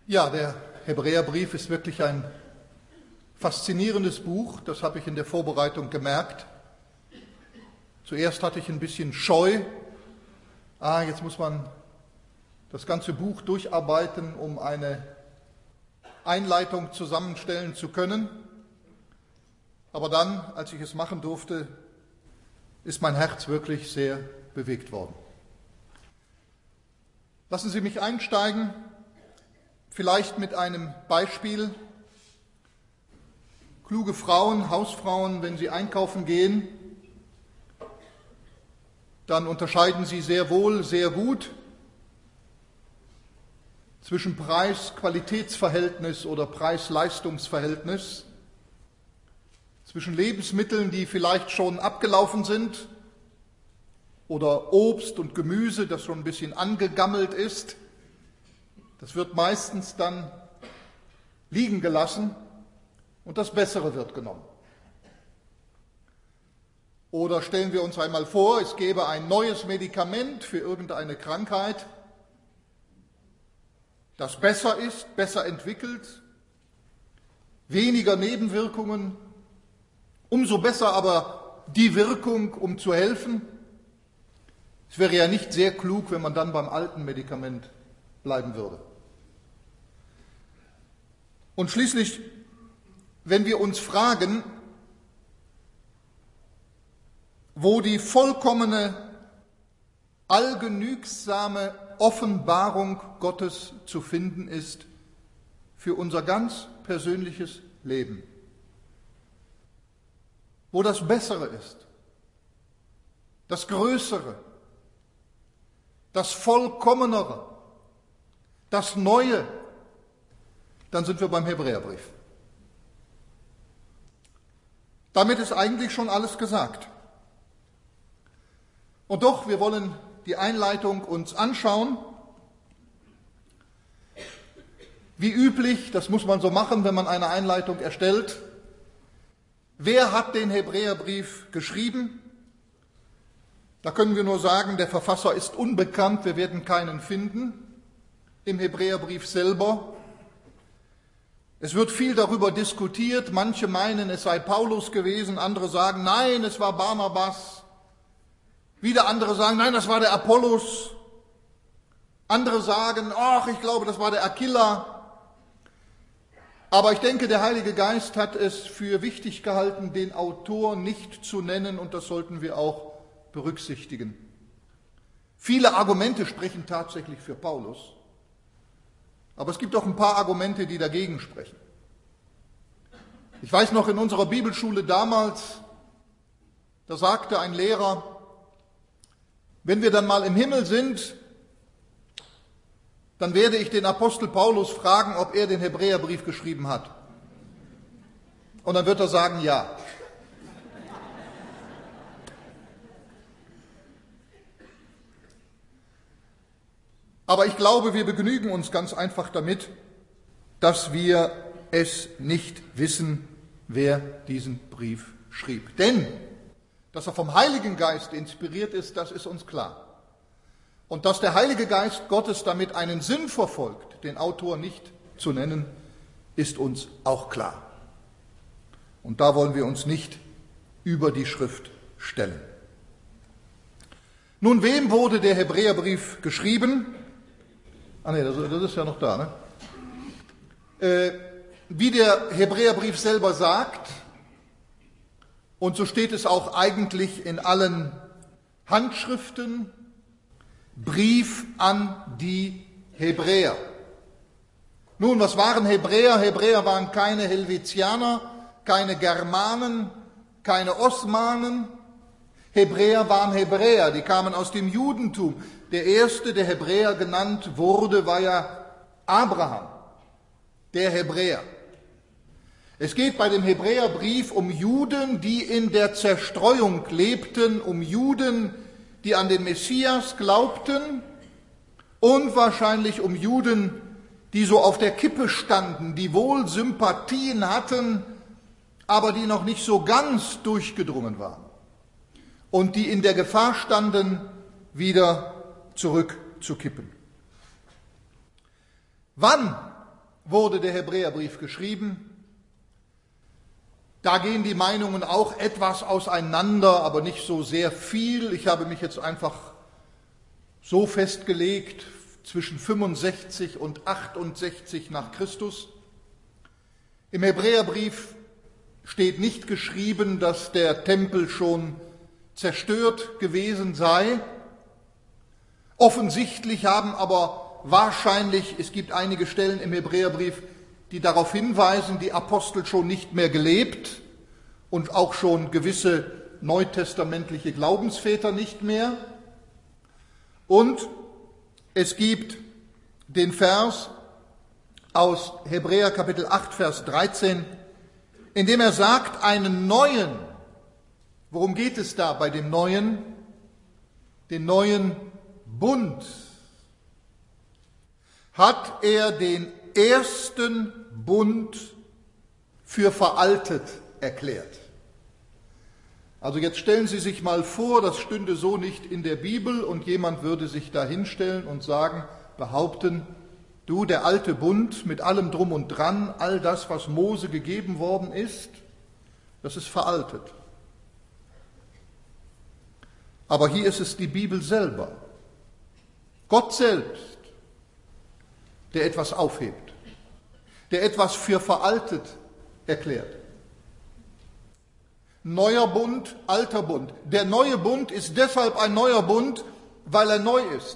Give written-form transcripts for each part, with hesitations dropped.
Ja, der Hebräerbrief ist wirklich ein faszinierendes Buch, das habe ich in der Vorbereitung gemerkt. Zuerst hatte ich ein bisschen Scheu. Jetzt muss man das ganze Buch durcharbeiten, um eine Einleitung zusammenstellen zu können. Aber dann, als ich es machen durfte, ist mein Herz wirklich sehr bewegt worden. Lassen Sie mich einsteigen, vielleicht mit einem Beispiel. Kluge Frauen, Hausfrauen, wenn sie einkaufen gehen, dann unterscheiden sie sehr wohl, sehr gut zwischen Preis-Qualitätsverhältnis oder Preis-Leistungs-Verhältnis, zwischen Lebensmitteln, die vielleicht schon abgelaufen sind, oder Obst und Gemüse, das schon ein bisschen angegammelt ist. Das wird meistens dann liegen gelassen und das Bessere wird genommen. Oder stellen wir uns einmal vor, es gäbe ein neues Medikament für irgendeine Krankheit, das besser ist, besser entwickelt, weniger Nebenwirkungen, umso besser aber die Wirkung, um zu helfen. Es wäre ja nicht sehr klug, wenn man dann beim alten Medikament bleiben würde. Und schließlich, wenn wir uns fragen, wo die vollkommene, allgenügsame Offenbarung Gottes zu finden ist für unser ganz persönliches Leben, wo das Bessere ist, das Größere, das Vollkommenere, das Neue, dann sind wir beim Hebräerbrief. Damit ist eigentlich schon alles gesagt. Und doch, wir wollen die Einleitung uns anschauen. Wie üblich, das muss man so machen, wenn man eine Einleitung erstellt. Wer hat den Hebräerbrief geschrieben? Da können wir nur sagen, der Verfasser ist unbekannt, wir werden keinen finden im Hebräerbrief selber. Es wird viel darüber diskutiert, manche meinen, es sei Paulus gewesen, andere sagen, nein, es war Barnabas. Wieder andere sagen, nein, das war der Apollos. Andere sagen, ach, ich glaube, das war der Aquila. Aber ich denke, der Heilige Geist hat es für wichtig gehalten, den Autor nicht zu nennen, und das sollten wir auch berücksichtigen. Viele Argumente sprechen tatsächlich für Paulus, aber es gibt auch ein paar Argumente, die dagegen sprechen. Ich weiß noch, in unserer Bibelschule damals, da sagte ein Lehrer, wenn wir dann mal im Himmel sind, dann werde ich den Apostel Paulus fragen, ob er den Hebräerbrief geschrieben hat. Und dann wird er sagen, ja. Aber ich glaube, wir begnügen uns ganz einfach damit, dass wir es nicht wissen, wer diesen Brief schrieb. Denn, dass er vom Heiligen Geist inspiriert ist, das ist uns klar. Und dass der Heilige Geist Gottes damit einen Sinn verfolgt, den Autor nicht zu nennen, ist uns auch klar. Und da wollen wir uns nicht über die Schrift stellen. Nun, wem wurde der Hebräerbrief geschrieben? Das ist ja noch da, ne? Wie der Hebräerbrief selber sagt, und so steht es auch eigentlich in allen Handschriften, Brief an die Hebräer. Nun, was waren Hebräer? Hebräer waren keine Helvetianer, keine Germanen, keine Osmanen. Hebräer waren Hebräer, die kamen aus dem Judentum. Der erste, der Hebräer genannt wurde, war ja Abraham, der Hebräer. Es geht bei dem Hebräerbrief um Juden, die in der Zerstreuung lebten, um Juden, die an den Messias glaubten, und wahrscheinlich um Juden, die so auf der Kippe standen, die wohl Sympathien hatten, aber die noch nicht so ganz durchgedrungen waren und die in der Gefahr standen, wieder zurückzukippen. Wann wurde der Hebräerbrief geschrieben. Da gehen die Meinungen auch etwas auseinander, aber nicht so sehr viel. Ich habe mich jetzt einfach so festgelegt, zwischen 65 und 68 nach Christus. Im Hebräerbrief steht nicht geschrieben, dass der Tempel schon zerstört gewesen sei. Offensichtlich haben aber wahrscheinlich, es gibt einige Stellen im Hebräerbrief, die darauf hinweisen, die Apostel schon nicht mehr gelebt und auch schon gewisse neutestamentliche Glaubensväter nicht mehr. Und es gibt den Vers aus Hebräer Kapitel 8, Vers 13, in dem er sagt, einen neuen, worum geht es da bei dem neuen? Den neuen Bund hat er den ersten Bund für veraltet erklärt. Also jetzt stellen Sie sich mal vor, das stünde so nicht in der Bibel und jemand würde sich da hinstellen und behaupten, du, der alte Bund mit allem Drum und Dran, all das, was Mose gegeben worden ist, das ist veraltet. Aber hier ist es die Bibel selber, Gott selbst, der etwas aufhebt, der etwas für veraltet erklärt. Neuer Bund, alter Bund. Der neue Bund ist deshalb ein neuer Bund, weil er neu ist.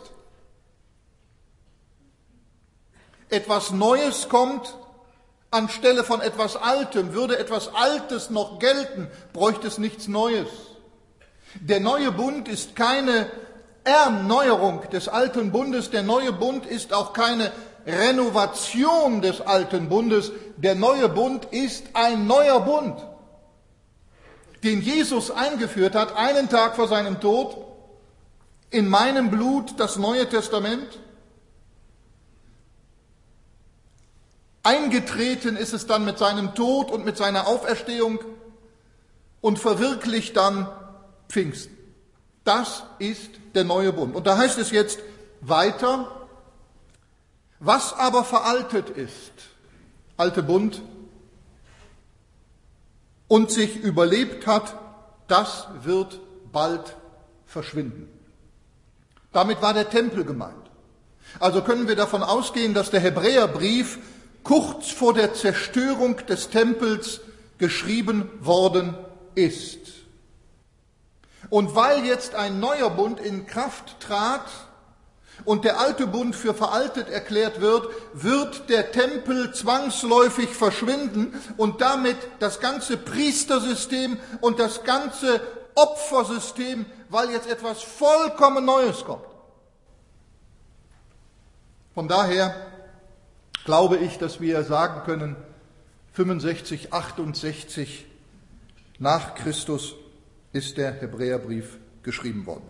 Etwas Neues kommt anstelle von etwas Altem. Würde etwas Altes noch gelten, bräuchte es nichts Neues. Der neue Bund ist keine Erneuerung des alten Bundes. Der neue Bund ist auch keine Renovation des alten Bundes. Der neue Bund ist ein neuer Bund, den Jesus eingeführt hat, einen Tag vor seinem Tod, in meinem Blut das Neue Testament. Eingetreten ist es dann mit seinem Tod und mit seiner Auferstehung und verwirklicht dann Pfingsten. Das ist der neue Bund. Und da heißt es jetzt weiter, was aber veraltet ist, alte Bund, und sich überlebt hat, das wird bald verschwinden. Damit war der Tempel gemeint. Also können wir davon ausgehen, dass der Hebräerbrief kurz vor der Zerstörung des Tempels geschrieben worden ist. Und weil jetzt ein neuer Bund in Kraft trat und der alte Bund für veraltet erklärt wird, wird der Tempel zwangsläufig verschwinden und damit das ganze Priestersystem und das ganze Opfersystem, weil jetzt etwas vollkommen Neues kommt. Von daher glaube ich, dass wir sagen können, 65, 68 nach Christus ist der Hebräerbrief geschrieben worden.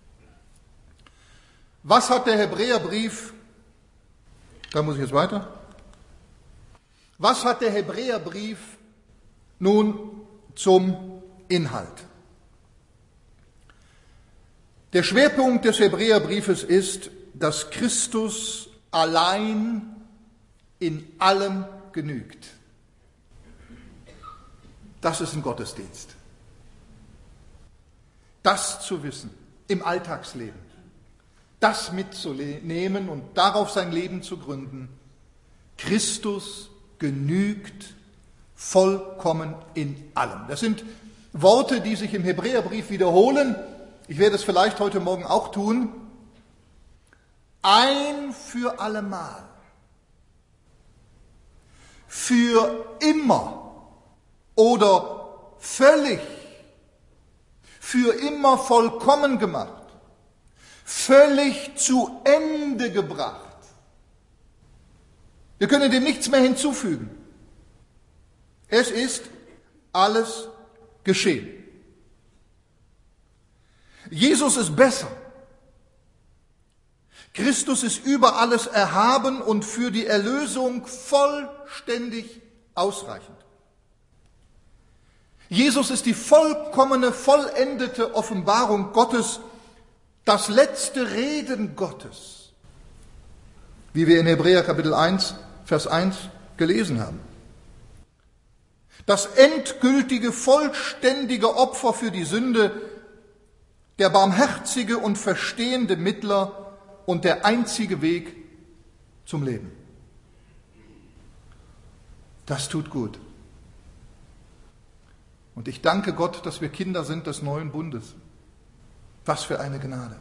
Was hat der Hebräerbrief, da muss ich jetzt weiter, was hat der Hebräerbrief nun zum Inhalt? Der Schwerpunkt des Hebräerbriefes ist, dass Christus allein in allem genügt. Das ist ein Gottesdienst. Das zu wissen im Alltagsleben, das mitzunehmen und darauf sein Leben zu gründen. Christus genügt vollkommen in allem. Das sind Worte, die sich im Hebräerbrief wiederholen. Ich werde es vielleicht heute Morgen auch tun. Ein für allemal. Für immer oder völlig. Für immer vollkommen gemacht. Völlig zu Ende gebracht. Wir können dem nichts mehr hinzufügen. Es ist alles geschehen. Jesus ist besser. Christus ist über alles erhaben und für die Erlösung vollständig ausreichend. Jesus ist die vollkommene, vollendete Offenbarung Gottes, das letzte Reden Gottes, wie wir in Hebräer Kapitel 1, Vers 1 gelesen haben. Das endgültige, vollständige Opfer für die Sünde, der barmherzige und verstehende Mittler und der einzige Weg zum Leben. Das tut gut. Und ich danke Gott, dass wir Kinder sind des neuen Bundes. Was für eine Gnade.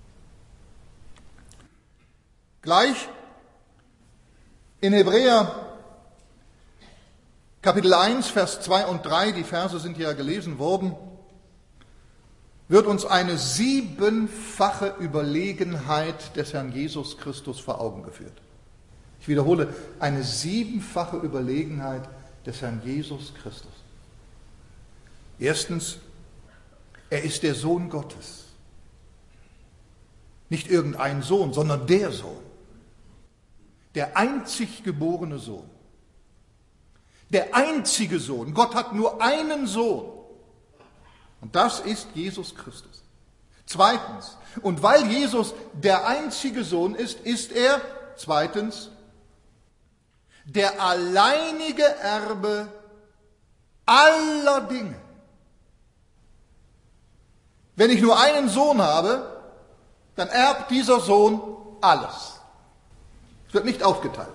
Gleich in Hebräer Kapitel 1, Vers 2 und 3, die Verse sind ja gelesen worden, wird uns eine 7-fache Überlegenheit des Herrn Jesus Christus vor Augen geführt. Ich wiederhole, eine 7-fache Überlegenheit des Herrn Jesus Christus. Erstens, er ist der Sohn Gottes. Nicht irgendein Sohn, sondern der Sohn. Der einzig geborene Sohn. Der einzige Sohn. Gott hat nur einen Sohn. Und das ist Jesus Christus. Zweitens, und weil Jesus der einzige Sohn ist er, zweitens, der alleinige Erbe aller Dinge. Wenn ich nur einen Sohn habe, dann erbt dieser Sohn alles. Es wird nicht aufgeteilt.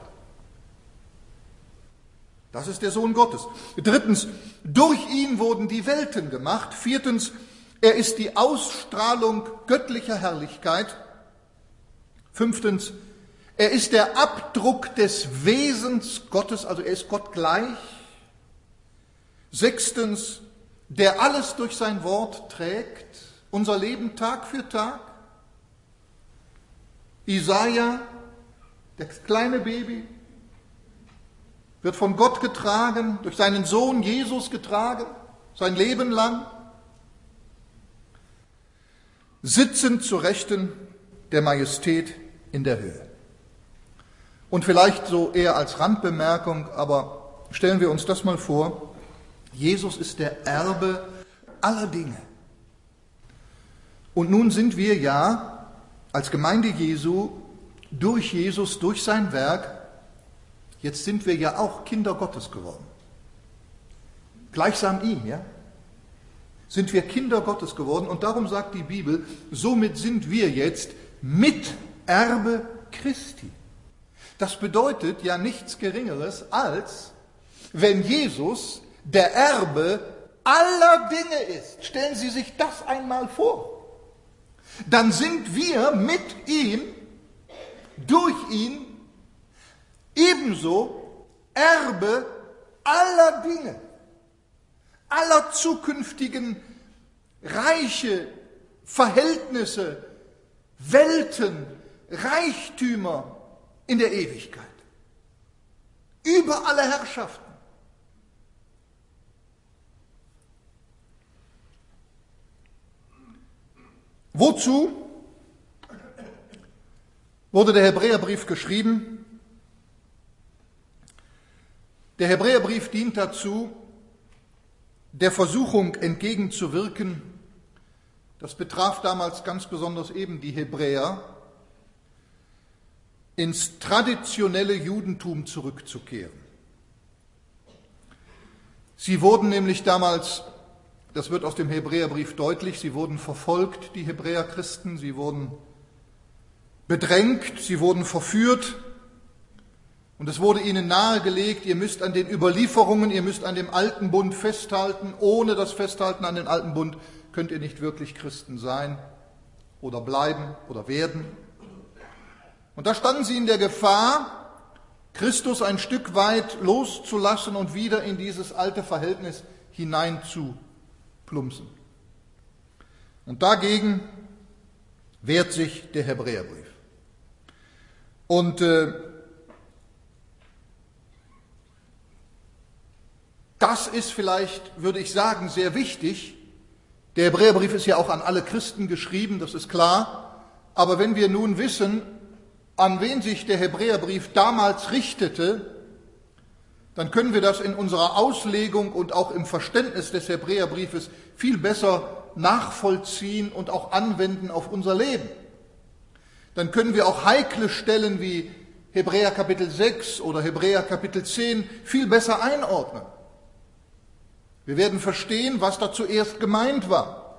Das ist der Sohn Gottes. Drittens, durch ihn wurden die Welten gemacht. Viertens, er ist die Ausstrahlung göttlicher Herrlichkeit. Fünftens, er ist der Abdruck des Wesens Gottes, also er ist Gott gleich. Sechstens, der alles durch sein Wort trägt, unser Leben Tag für Tag. Jesaja, das kleine Baby, wird von Gott getragen, durch seinen Sohn Jesus getragen, sein Leben lang, sitzend zu Rechten der Majestät in der Höhe. Und vielleicht so eher als Randbemerkung, aber stellen wir uns das mal vor, Jesus ist der Erbe aller Dinge. Und nun sind wir ja als Gemeinde Jesu durch Jesus, durch sein Werk, jetzt sind wir ja auch Kinder Gottes geworden. Gleichsam ihm, ja? Sind wir Kinder Gottes geworden und darum sagt die Bibel, somit sind wir jetzt Miterbe Christi. Das bedeutet ja nichts Geringeres als, wenn Jesus der Erbe aller Dinge ist. Stellen Sie sich das einmal vor. Dann sind wir mit ihm, durch ihn, ebenso Erbe aller Dinge, aller zukünftigen Reiche, Verhältnisse, Welten, Reichtümer in der Ewigkeit. Über alle Herrschaften. Wozu wurde der Hebräerbrief geschrieben? Der Hebräerbrief dient dazu, der Versuchung entgegenzuwirken. Das betraf damals ganz besonders eben die Hebräer, ins traditionelle Judentum zurückzukehren. Sie wurden nämlich damals, das wird aus dem Hebräerbrief deutlich, sie wurden verfolgt, die Hebräerchristen, sie wurden bedrängt, sie wurden verführt und es wurde ihnen nahegelegt, ihr müsst an den Überlieferungen, ihr müsst an dem alten Bund festhalten, ohne das Festhalten an den alten Bund könnt ihr nicht wirklich Christen sein oder bleiben oder werden. Und da standen sie in der Gefahr, Christus ein Stück weit loszulassen und wieder in dieses alte Verhältnis hineinzuplumpsen. Und dagegen wehrt sich der Hebräerbrief. Und das ist vielleicht, würde ich sagen, sehr wichtig. Der Hebräerbrief ist ja auch an alle Christen geschrieben, das ist klar. Aber wenn wir nun wissen, an wen sich der Hebräerbrief damals richtete, dann können wir das in unserer Auslegung und auch im Verständnis des Hebräerbriefes viel besser nachvollziehen und auch anwenden auf unser Leben. Dann können wir auch heikle Stellen wie Hebräer Kapitel 6 oder Hebräer Kapitel 10 viel besser einordnen. Wir werden verstehen, was da zuerst gemeint war.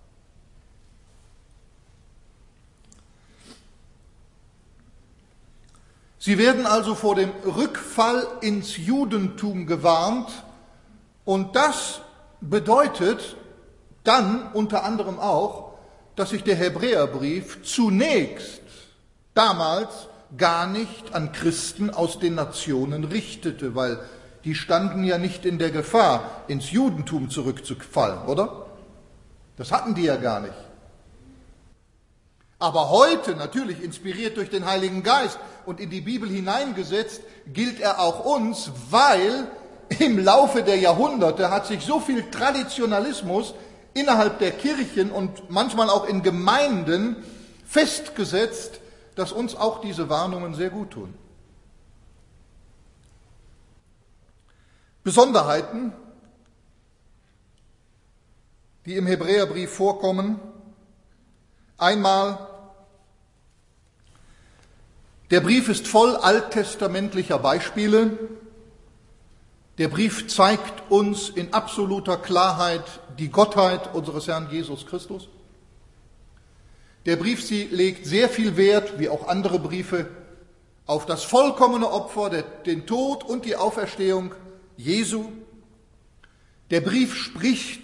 Sie werden also vor dem Rückfall ins Judentum gewarnt, und das bedeutet dann unter anderem auch, dass sich der Hebräerbrief zunächst damals gar nicht an Christen aus den Nationen richtete, weil die standen ja nicht in der Gefahr, ins Judentum zurückzufallen, oder? Das hatten die ja gar nicht. Aber heute, natürlich inspiriert durch den Heiligen Geist und in die Bibel hineingesetzt, gilt er auch uns, weil im Laufe der Jahrhunderte hat sich so viel Traditionalismus innerhalb der Kirchen und manchmal auch in Gemeinden festgesetzt, dass uns auch diese Warnungen sehr gut tun. Besonderheiten, die im Hebräerbrief vorkommen. Einmal, der Brief ist voll alttestamentlicher Beispiele. Der Brief zeigt uns in absoluter Klarheit die Gottheit unseres Herrn Jesus Christus. Der Brief, sie legt sehr viel Wert, wie auch andere Briefe, auf das vollkommene Opfer, den Tod und die Auferstehung Jesu. Der Brief spricht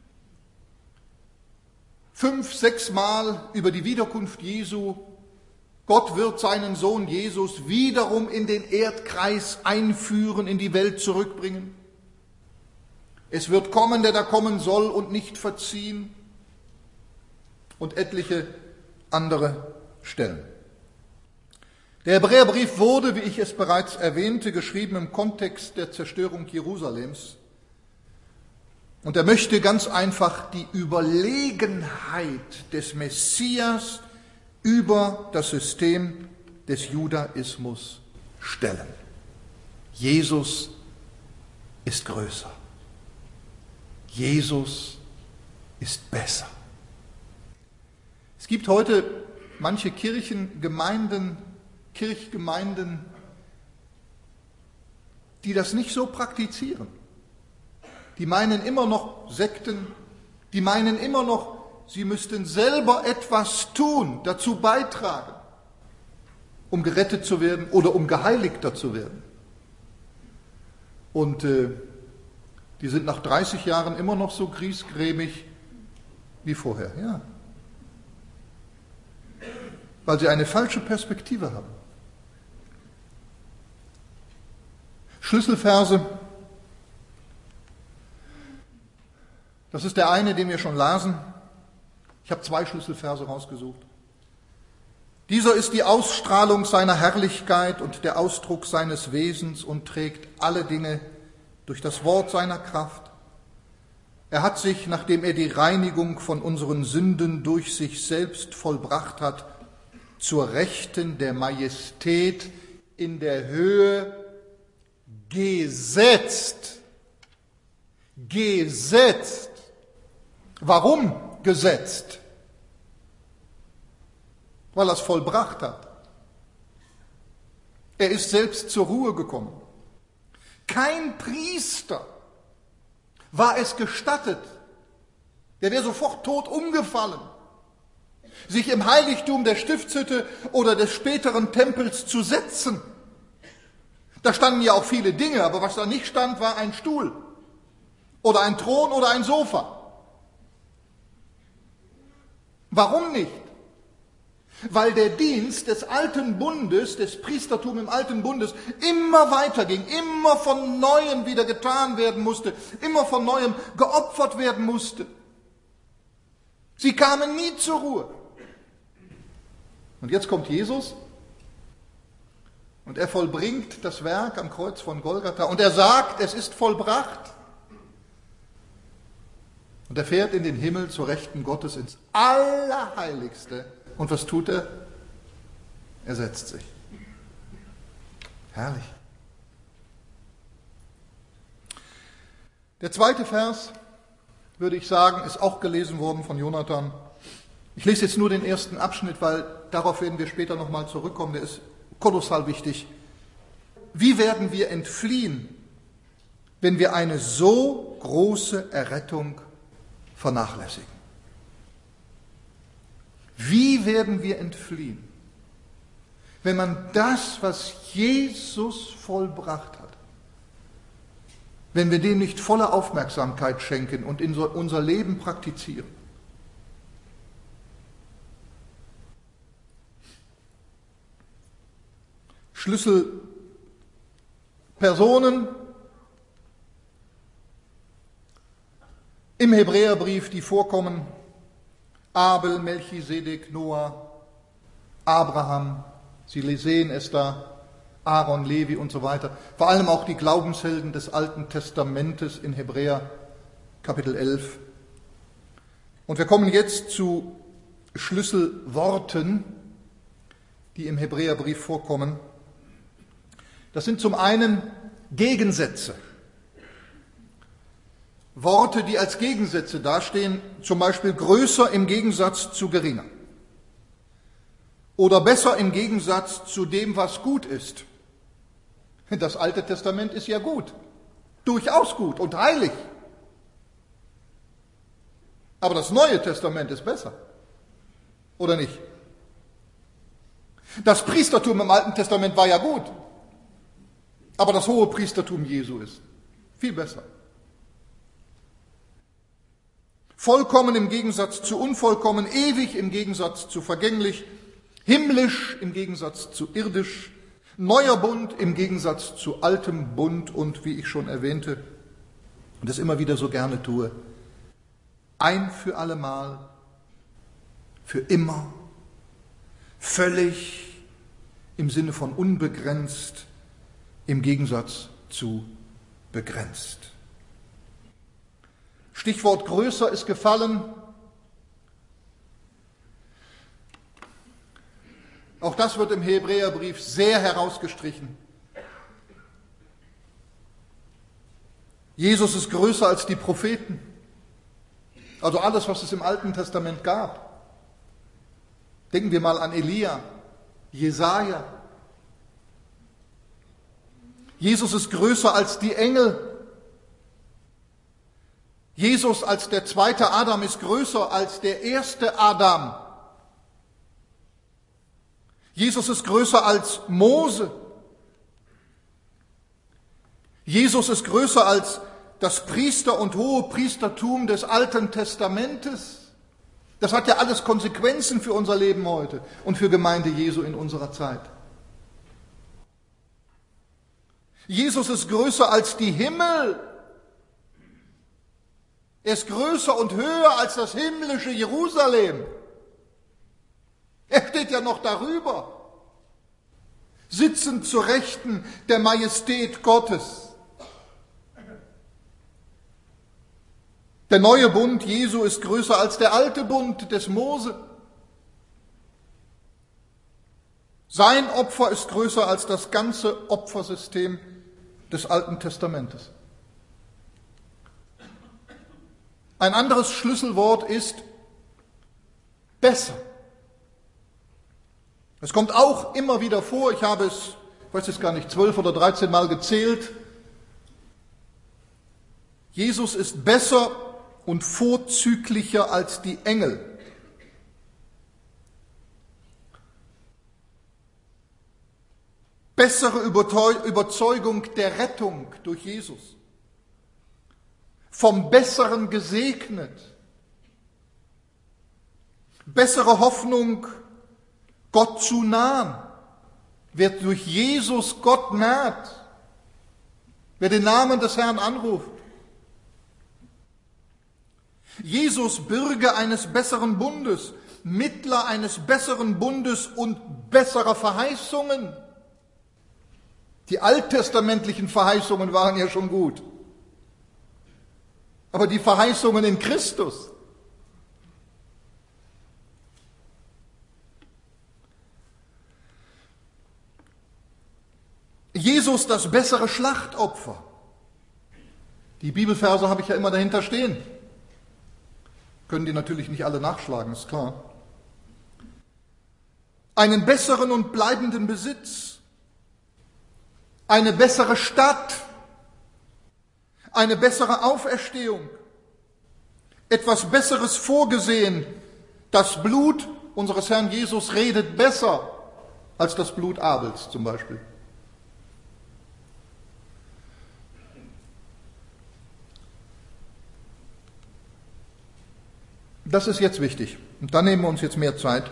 5, 6 Mal über die Wiederkunft Jesu. Gott wird seinen Sohn Jesus wiederum in den Erdkreis einführen, in die Welt zurückbringen. Es wird kommen, der da kommen soll und nicht verziehen. Und etliche andere Stellen. Der Hebräerbrief wurde, wie ich es bereits erwähnte, geschrieben im Kontext der Zerstörung Jerusalems. Und er möchte ganz einfach die Überlegenheit des Messias über das System des Judaismus stellen. Jesus ist größer. Jesus ist besser. Es gibt heute manche Kirchgemeinden, die das nicht so praktizieren. Die meinen immer noch Sekten, die meinen immer noch, sie müssten selber etwas tun, dazu beitragen, um gerettet zu werden oder um geheiligter zu werden. Und die sind nach 30 Jahren immer noch so griesgrämig wie vorher, ja. Weil sie eine falsche Perspektive haben. Schlüsselverse. Das ist der eine, den wir schon lasen. Ich habe 2 Schlüsselverse rausgesucht. Dieser ist die Ausstrahlung seiner Herrlichkeit und der Ausdruck seines Wesens und trägt alle Dinge durch das Wort seiner Kraft. Er hat sich, nachdem er die Reinigung von unseren Sünden durch sich selbst vollbracht hat, zur Rechten der Majestät in der Höhe gesetzt. Gesetzt. Warum gesetzt? Weil er es vollbracht hat. Er ist selbst zur Ruhe gekommen. Kein Priester war es gestattet, der wäre sofort tot umgefallen, sich im Heiligtum der Stiftshütte oder des späteren Tempels zu setzen. Da standen ja auch viele Dinge, aber was da nicht stand, war ein Stuhl oder ein Thron oder ein Sofa. Warum nicht? Weil der Dienst des alten Bundes, des Priestertums im alten Bundes, immer weiterging, immer von Neuem wieder getan werden musste, immer von Neuem geopfert werden musste. Sie kamen nie zur Ruhe. Und jetzt kommt Jesus und er vollbringt das Werk am Kreuz von Golgatha und er sagt, es ist vollbracht. Und er fährt in den Himmel zur Rechten Gottes ins Allerheiligste. Und was tut er? Er setzt sich. Herrlich. Der zweite Vers, würde ich sagen, ist auch gelesen worden von Jonathan. Ich lese jetzt nur den ersten Abschnitt, weil darauf werden wir später nochmal zurückkommen. Der ist kolossal wichtig. Wie werden wir entfliehen, wenn wir eine so große Errettung vernachlässigen? Wie werden wir entfliehen, wenn man das, was Jesus vollbracht hat, wenn wir dem nicht volle Aufmerksamkeit schenken und in unser Leben praktizieren? Schlüsselpersonen im Hebräerbrief, die vorkommen: Abel, Melchisedek, Noah, Abraham, Sie sehen es da, Aaron, Levi und so weiter. Vor allem auch die Glaubenshelden des Alten Testamentes in Hebräer Kapitel 11. Und wir kommen jetzt zu Schlüsselworten, die im Hebräerbrief vorkommen. Das sind zum einen Gegensätze. Worte, die als Gegensätze dastehen, zum Beispiel größer im Gegensatz zu geringer. Oder besser im Gegensatz zu dem, was gut ist. Das Alte Testament ist ja gut, durchaus gut und heilig. Aber das Neue Testament ist besser, oder nicht? Das Priestertum im Alten Testament war ja gut, aber das hohe Priestertum Jesu ist viel besser. Vollkommen im Gegensatz zu unvollkommen, ewig im Gegensatz zu vergänglich, himmlisch im Gegensatz zu irdisch, neuer Bund im Gegensatz zu altem Bund und, wie ich schon erwähnte und das immer wieder so gerne tue, ein für allemal, für immer, völlig im Sinne von unbegrenzt, im Gegensatz zu begrenzt. Stichwort größer ist gefallen. Auch das wird im Hebräerbrief sehr herausgestrichen. Jesus ist größer als die Propheten, also alles, was es im Alten Testament gab. Denken wir mal an Elia, Jesaja. Jesus ist größer als die Engel. Jesus als der zweite Adam ist größer als der erste Adam. Jesus ist größer als Mose. Jesus ist größer als das Priester- und Hohepriestertum des Alten Testamentes. Das hat ja alles Konsequenzen für unser Leben heute und für Gemeinde Jesu in unserer Zeit. Jesus ist größer als die Himmel. Er ist größer und höher als das himmlische Jerusalem. Er steht ja noch darüber, sitzend zur Rechten der Majestät Gottes. Der neue Bund Jesu ist größer als der alte Bund des Mose. Sein Opfer ist größer als das ganze Opfersystem des Alten Testamentes. Ein anderes Schlüsselwort ist besser. Es kommt auch immer wieder vor, ich habe es, ich weiß jetzt gar nicht, 12 oder 13 Mal gezählt. Jesus ist besser und vorzüglicher als die Engel. Bessere Überzeugung der Rettung durch Jesus. Vom Besseren gesegnet. Bessere Hoffnung, Gott zu nahen. Wer durch Jesus Gott naht, wer den Namen des Herrn anruft. Jesus Bürger eines besseren Bundes, Mittler eines besseren Bundes und besserer Verheißungen. Die alttestamentlichen Verheißungen waren ja schon gut. Aber die Verheißungen in Christus. Jesus das bessere Schlachtopfer. Die Bibelverse habe ich ja immer dahinter stehen. Können die natürlich nicht alle nachschlagen, ist klar. Einen besseren und bleibenden Besitz. eine bessere Stadt, eine bessere Auferstehung, etwas Besseres vorgesehen. Das Blut unseres Herrn Jesus redet besser als das Blut Abels zum Beispiel. Das ist jetzt wichtig. Und da nehmen wir uns jetzt mehr Zeit.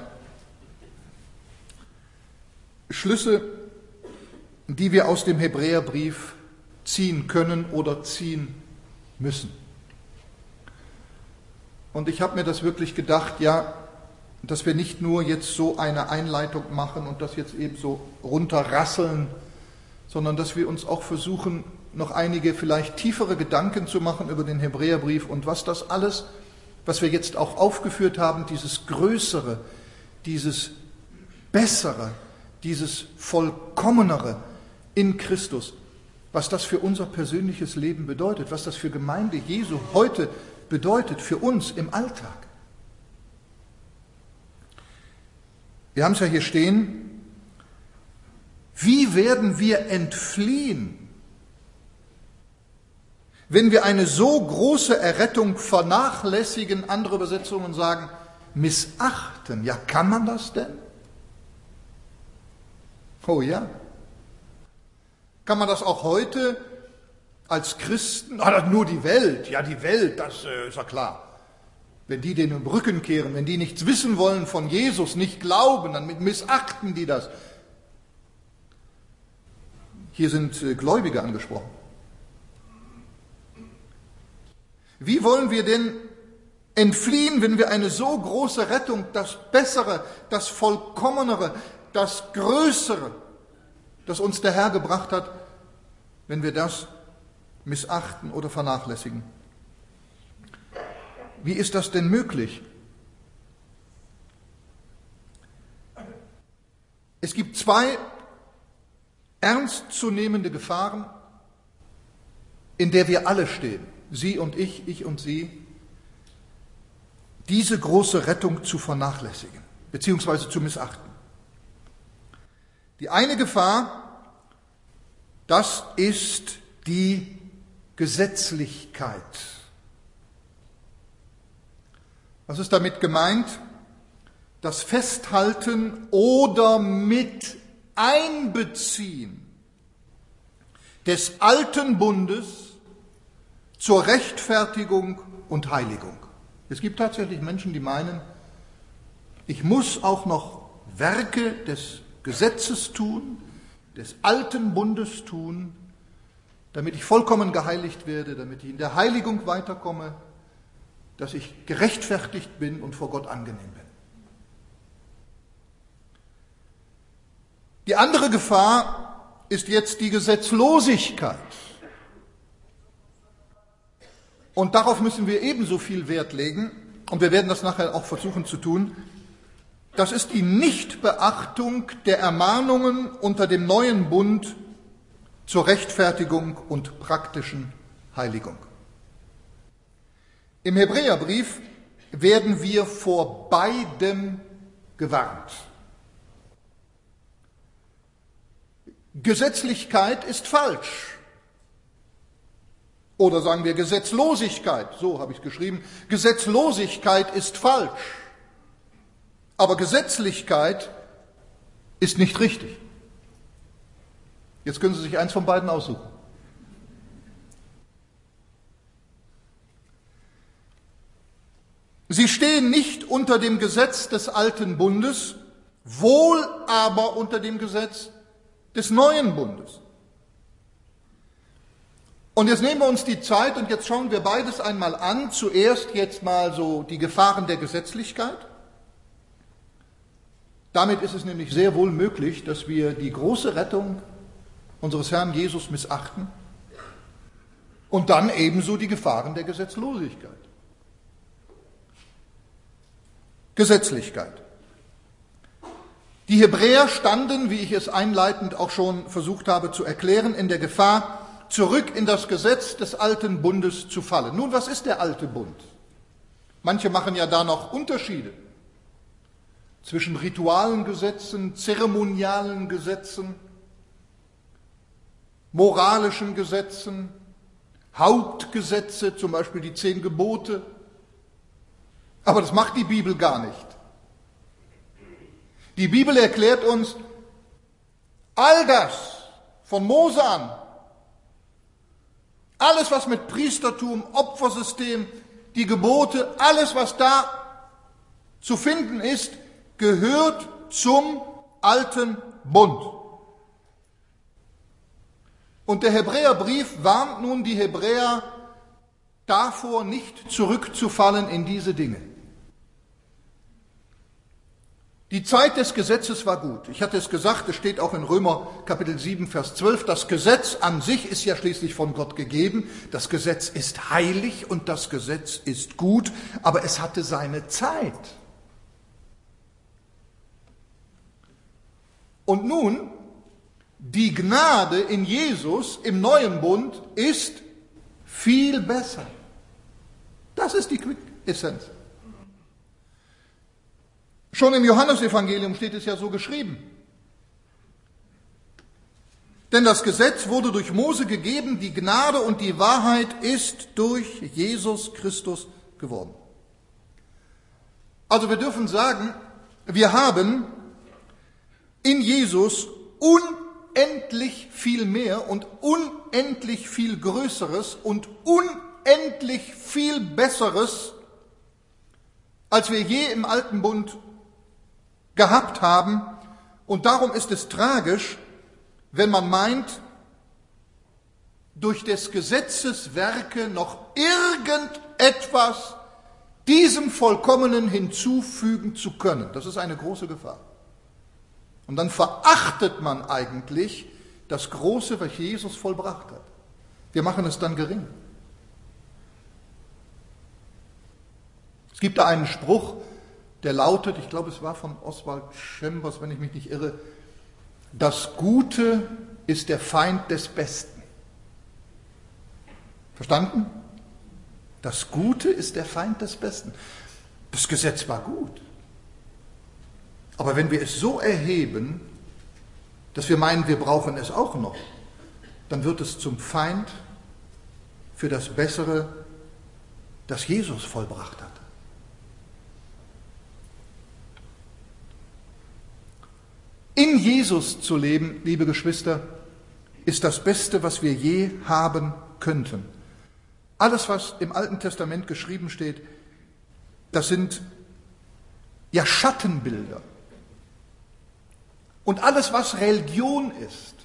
Schlüsse, die wir aus dem Hebräerbrief ziehen können oder ziehen müssen. Und ich habe mir das wirklich gedacht, ja, dass wir nicht nur jetzt so eine Einleitung machen und das jetzt eben so runterrasseln, sondern dass wir uns auch versuchen, noch einige vielleicht tiefere Gedanken zu machen über den Hebräerbrief und was das alles, was wir jetzt auch aufgeführt haben, dieses Größere, dieses Bessere, dieses Vollkommenere in Christus, was das für unser persönliches Leben bedeutet, was das für Gemeinde Jesu heute bedeutet, für uns im Alltag. Wir haben es ja hier stehen, wie werden wir entfliehen, wenn wir eine so große Errettung vernachlässigen, andere Übersetzungen sagen, missachten. Ja, kann man das denn? Oh ja. Kann man das auch heute als Christen, nur die Welt, ja die Welt, das ist ja klar. Wenn die den im Rücken kehren, wenn die nichts wissen wollen von Jesus, nicht glauben, dann missachten die das. Hier sind Gläubige angesprochen. Wie wollen wir denn entfliehen, wenn wir eine so große Rettung, das Bessere, das Vollkommenere, das Größere, das uns der Herr gebracht hat, wenn wir das missachten oder vernachlässigen? Wie ist das denn möglich? Es gibt zwei ernstzunehmende Gefahren, in der wir alle stehen, Sie und ich und Sie, diese große Rettung zu vernachlässigen, beziehungsweise zu missachten. Die eine Gefahr, das ist die Gesetzlichkeit. Was ist damit gemeint? Das Festhalten oder mit Einbeziehen des alten Bundes zur Rechtfertigung und Heiligung. Es gibt tatsächlich Menschen, die meinen, ich muss auch noch Werke des Gesetzes tun, des alten Bundes tun, damit ich vollkommen geheiligt werde, damit ich in der Heiligung weiterkomme, dass ich gerechtfertigt bin und vor Gott angenehm bin. Die andere Gefahr ist jetzt die Gesetzlosigkeit. Und darauf müssen wir ebenso viel Wert legen, und wir werden das nachher auch versuchen zu tun. Das ist die Nichtbeachtung der Ermahnungen unter dem neuen Bund zur Rechtfertigung und praktischen Heiligung. Im Hebräerbrief werden wir vor beidem gewarnt. Gesetzlichkeit ist falsch. Oder sagen wir Gesetzlosigkeit, so habe ich es geschrieben. Gesetzlosigkeit ist falsch. Aber Gesetzlichkeit ist nicht richtig. Jetzt können Sie sich eins von beiden aussuchen. Sie stehen nicht unter dem Gesetz des alten Bundes, wohl aber unter dem Gesetz des neuen Bundes. Und jetzt nehmen wir uns die Zeit und jetzt schauen wir beides einmal an. Zuerst jetzt mal so die Gefahren der Gesetzlichkeit. Damit ist es nämlich sehr wohl möglich, dass wir die große Rettung unseres Herrn Jesus missachten und dann ebenso die Gefahren der Gesetzlosigkeit. Gesetzlichkeit. Die Hebräer standen, wie ich es einleitend auch schon versucht habe zu erklären, in der Gefahr, zurück in das Gesetz des alten Bundes zu fallen. Nun, was ist der alte Bund? Manche machen ja da noch Unterschiede zwischen ritualen Gesetzen, zeremonialen Gesetzen. moralischen Gesetzen, Hauptgesetze, zum Beispiel die 10 Gebote. Aber das macht die Bibel gar nicht. Die Bibel erklärt uns, all das von Mose an, alles was mit Priestertum, Opfersystem, die Gebote, alles was da zu finden ist, gehört zum alten Bund. Und der Hebräerbrief warnt nun die Hebräer davor, nicht zurückzufallen in diese Dinge. Die Zeit des Gesetzes war gut. Ich hatte es gesagt, es steht auch in Römer Kapitel 7, Vers 12, das Gesetz an sich ist ja schließlich von Gott gegeben. Das Gesetz ist heilig und das Gesetz ist gut, aber es hatte seine Zeit. Und nun, die Gnade in Jesus im neuen Bund ist viel besser. Das ist die Essenz. Schon im Johannesevangelium steht es ja so geschrieben. Denn das Gesetz wurde durch Mose gegeben, die Gnade und die Wahrheit ist durch Jesus Christus geworden. Also wir dürfen sagen, wir haben in Jesus unendlich viel mehr und unendlich viel Größeres und unendlich viel Besseres, als wir je im Alten Bund gehabt haben. Und darum ist es tragisch, wenn man meint, durch des Gesetzes Werke noch irgendetwas diesem Vollkommenen hinzufügen zu können. Das ist eine große Gefahr. Und dann verachtet man eigentlich das Große, was Jesus vollbracht hat. Wir machen es dann gering. Es gibt da einen Spruch, der lautet, ich glaube, es war von Oswald Chambers, wenn ich mich nicht irre, das Gute ist der Feind des Besten. Verstanden? Das Gute ist der Feind des Besten. Das Gesetz war gut. Aber wenn wir es so erheben, dass wir meinen, wir brauchen es auch noch, dann wird es zum Feind für das Bessere, das Jesus vollbracht hat. In Jesus zu leben, liebe Geschwister, ist das Beste, was wir je haben könnten. Alles, was im Alten Testament geschrieben steht, das sind ja Schattenbilder. Und alles, was Religion ist,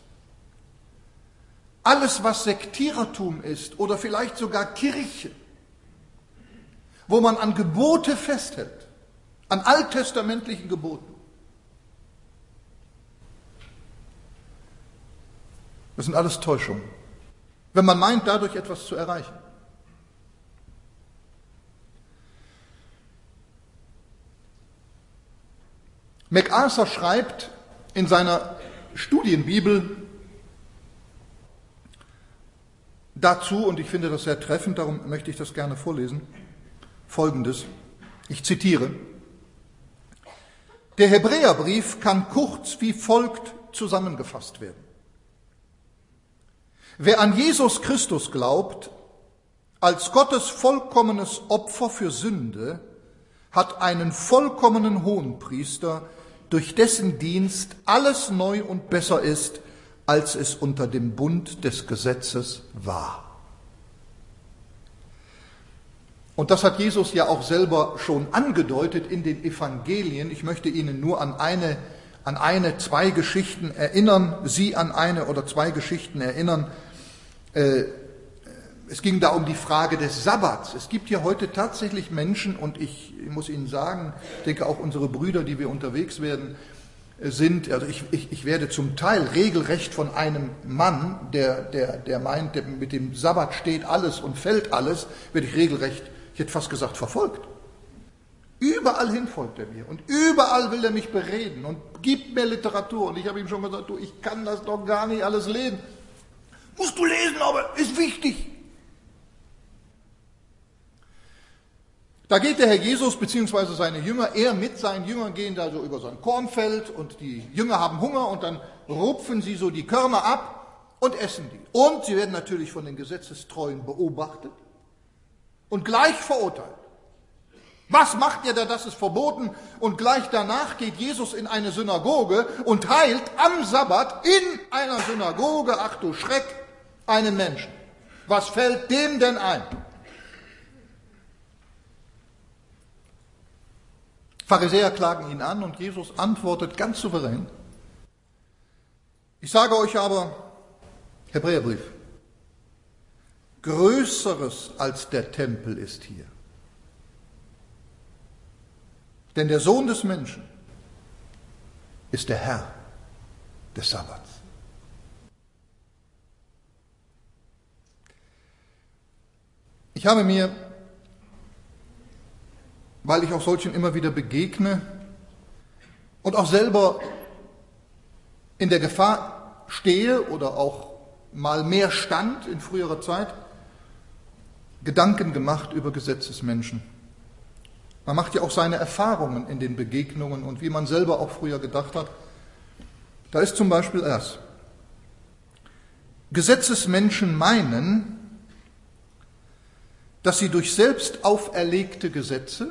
alles, was Sektierertum ist oder vielleicht sogar Kirche, wo man an Gebote festhält, an alttestamentlichen Geboten, das sind alles Täuschungen, wenn man meint, dadurch etwas zu erreichen. MacArthur schreibt in seiner Studienbibel dazu, und ich finde das sehr treffend, darum möchte ich das gerne vorlesen, Folgendes, ich zitiere: Der Hebräerbrief kann kurz wie folgt zusammengefasst werden. Wer an Jesus Christus glaubt, als Gottes vollkommenes Opfer für Sünde, hat einen vollkommenen Hohenpriester, durch dessen Dienst alles neu und besser ist, als es unter dem Bund des Gesetzes war. Und das hat Jesus ja auch selber schon angedeutet in den Evangelien. Ich möchte Ihnen nur an zwei Geschichten erinnern, Sie an eine oder zwei Geschichten erinnern. Es ging da um die Frage des Sabbats. Es gibt hier heute tatsächlich Menschen, und ich muss Ihnen sagen, ich denke auch unsere Brüder, die wir unterwegs werden, sind, also ich werde zum Teil regelrecht von einem Mann, der meint, mit dem Sabbat steht alles und fällt alles, werde ich regelrecht, ich hätte fast gesagt, verfolgt. Überall hin folgt er mir und überall will er mich bereden und gibt mir Literatur. Und ich habe ihm schon gesagt, du, ich kann das doch gar nicht alles lesen. Musst du lesen, aber ist wichtig. Da geht der Herr Jesus bzw. seine Jünger, er mit seinen Jüngern gehen da so über so ein Kornfeld und die Jünger haben Hunger und dann rupfen sie so die Körner ab und essen die. Und sie werden natürlich von den Gesetzestreuen beobachtet und gleich verurteilt. Was macht ihr da, das ist verboten? Und gleich danach geht Jesus in eine Synagoge und heilt am Sabbat in einer Synagoge, ach du Schreck, einen Menschen. Was fällt dem denn ein? Pharisäer klagen ihn an und Jesus antwortet ganz souverän: Ich sage euch aber, Hebräerbrief, Größeres als der Tempel ist hier. Denn der Sohn des Menschen ist der Herr des Sabbats. Ich habe mir, weil ich auch solchen immer wieder begegne und auch selber in der Gefahr stehe oder auch mal mehr stand in früherer Zeit, Gedanken gemacht über Gesetzesmenschen. Man macht ja auch seine Erfahrungen in den Begegnungen und wie man selber auch früher gedacht hat. Da ist zum Beispiel das: Gesetzesmenschen meinen, dass sie durch selbst auferlegte Gesetze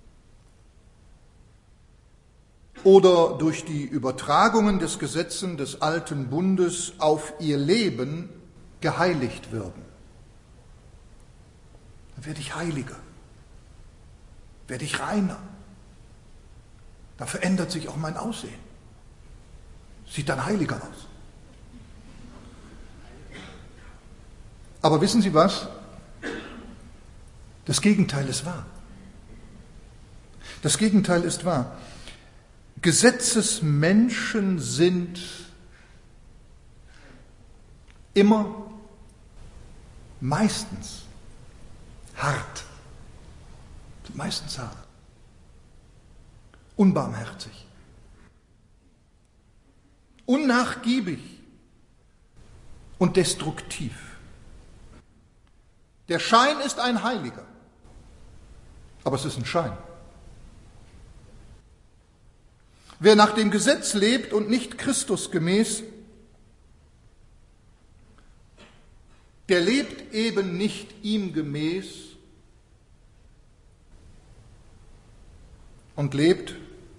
oder durch die Übertragungen des Gesetzen des alten Bundes auf ihr Leben geheiligt würden. Dann werde ich heiliger, werde ich reiner. Da verändert sich auch mein Aussehen. Sieht dann heiliger aus. Aber wissen Sie was? Das Gegenteil ist wahr. Das Gegenteil ist wahr. Gesetzesmenschen sind immer, meistens hart. Sind meistens hart. Unbarmherzig. Unnachgiebig und destruktiv. Der Schein ist ein Heiliger, aber es ist ein Schein. Wer nach dem Gesetz lebt und nicht Christus gemäß, der lebt eben nicht ihm gemäß und lebt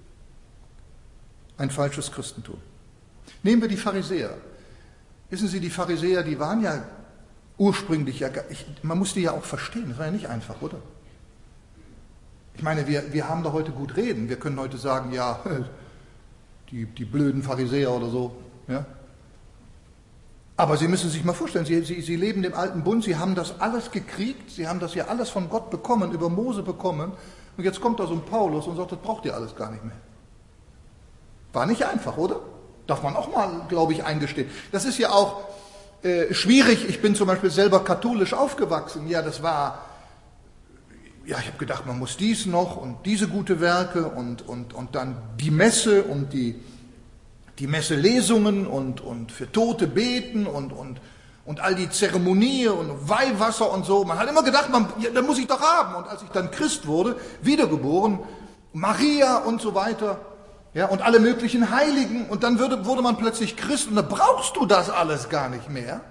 ein falsches Christentum. Nehmen wir die Pharisäer. Wissen Sie, die Pharisäer, die waren ja ursprünglich, man muss die ja auch verstehen, das war ja nicht einfach, oder? Ich meine, wir haben da heute gut reden, wir können heute sagen, ja, die blöden Pharisäer oder so, ja. Aber Sie müssen sich mal vorstellen, Sie leben im alten Bund, Sie haben das alles gekriegt, Sie haben das ja alles von Gott bekommen, über Mose bekommen, und jetzt kommt da so ein Paulus und sagt, das braucht ihr alles gar nicht mehr. War nicht einfach, oder? Darf man auch mal, glaube ich, eingestehen. Das ist ja auch schwierig. Ich bin zum Beispiel selber katholisch aufgewachsen. Ja, das war, ja, ich habe gedacht, man muss dies noch und diese gute Werke und dann die Messe und die Messelesungen und für Tote beten und all die Zeremonien und Weihwasser und so. Man hat immer gedacht, das muss ich doch haben. Und als ich dann Christ wurde, wiedergeboren, Maria und so weiter, ja, und alle möglichen Heiligen, und dann wurde man plötzlich Christ und dann brauchst du das alles gar nicht mehr.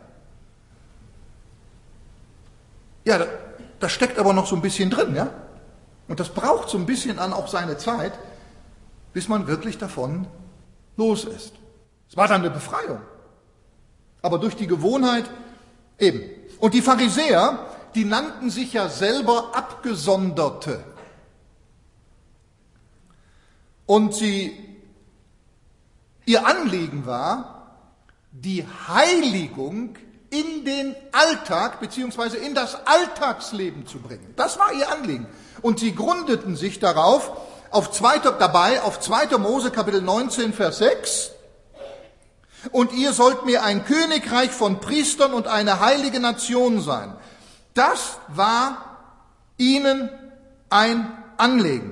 Ja, das steckt aber noch so ein bisschen drin, ja. Und das braucht so ein bisschen auch seine Zeit, bis man wirklich davon los ist. Es war dann eine Befreiung. Aber durch die Gewohnheit eben. Und die Pharisäer, die nannten sich ja selber Abgesonderte. Und ihr Anliegen war, die Heiligung in den Alltag bzw. in das Alltagsleben zu bringen. Das war ihr Anliegen. Und sie gründeten sich darauf, auf 2. Mose Kapitel 19, Vers 6. Und ihr sollt mir ein Königreich von Priestern und eine heilige Nation sein. Das war ihnen ein Anliegen.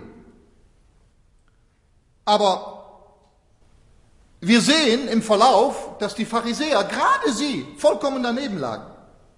Aber wir sehen im Verlauf, dass die Pharisäer, gerade sie, vollkommen daneben lagen,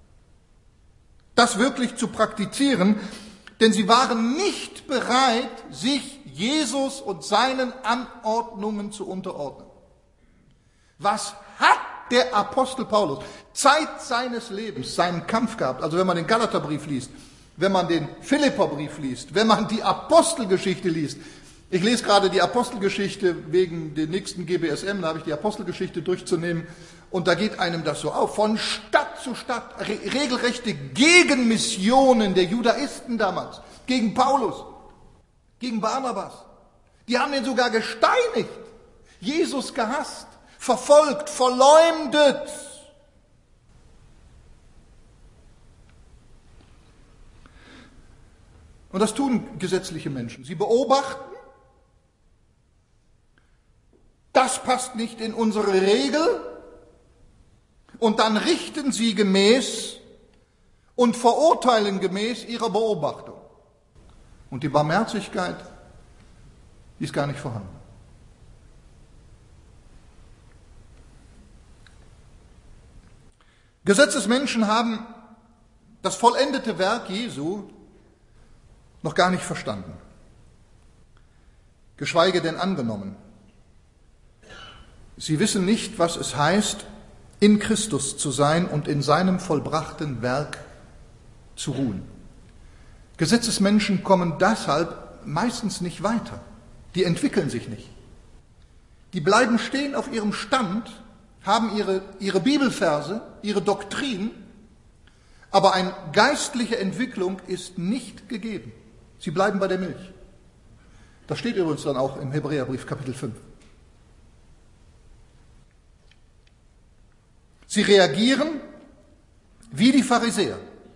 das wirklich zu praktizieren, denn sie waren nicht bereit, sich Jesus und seinen Anordnungen zu unterordnen. Was hat der Apostel Paulus Zeit seines Lebens seinen Kampf gehabt. Also wenn man den Galaterbrief liest, wenn man den Philipperbrief liest, wenn man die Apostelgeschichte liest. Ich lese gerade die Apostelgeschichte wegen der nächsten GBSM, da habe ich die Apostelgeschichte durchzunehmen. Und da geht einem das so auf, von Stadt zu Stadt, regelrechte Gegenmissionen der Judaisten damals, gegen Paulus, gegen Barnabas. Die haben ihn sogar gesteinigt, Jesus gehasst, verfolgt, verleumdet. Und das tun gesetzliche Menschen. Sie beobachten, das passt nicht in unsere Regel, und dann richten sie gemäß und verurteilen gemäß ihrer Beobachtung. Und die Barmherzigkeit, die ist gar nicht vorhanden. Gesetzesmenschen haben das vollendete Werk Jesu noch gar nicht verstanden, geschweige denn angenommen. Sie wissen nicht, was es heißt, in Christus zu sein und in seinem vollbrachten Werk zu ruhen. Gesetzesmenschen kommen deshalb meistens nicht weiter. Die entwickeln sich nicht. Die bleiben stehen auf ihrem Stand, haben ihre Bibelverse, ihre Doktrin, aber eine geistliche Entwicklung ist nicht gegeben. Sie bleiben bei der Milch. Das steht übrigens dann auch im Hebräerbrief Kapitel 5. Sie reagieren wie die Pharisäer.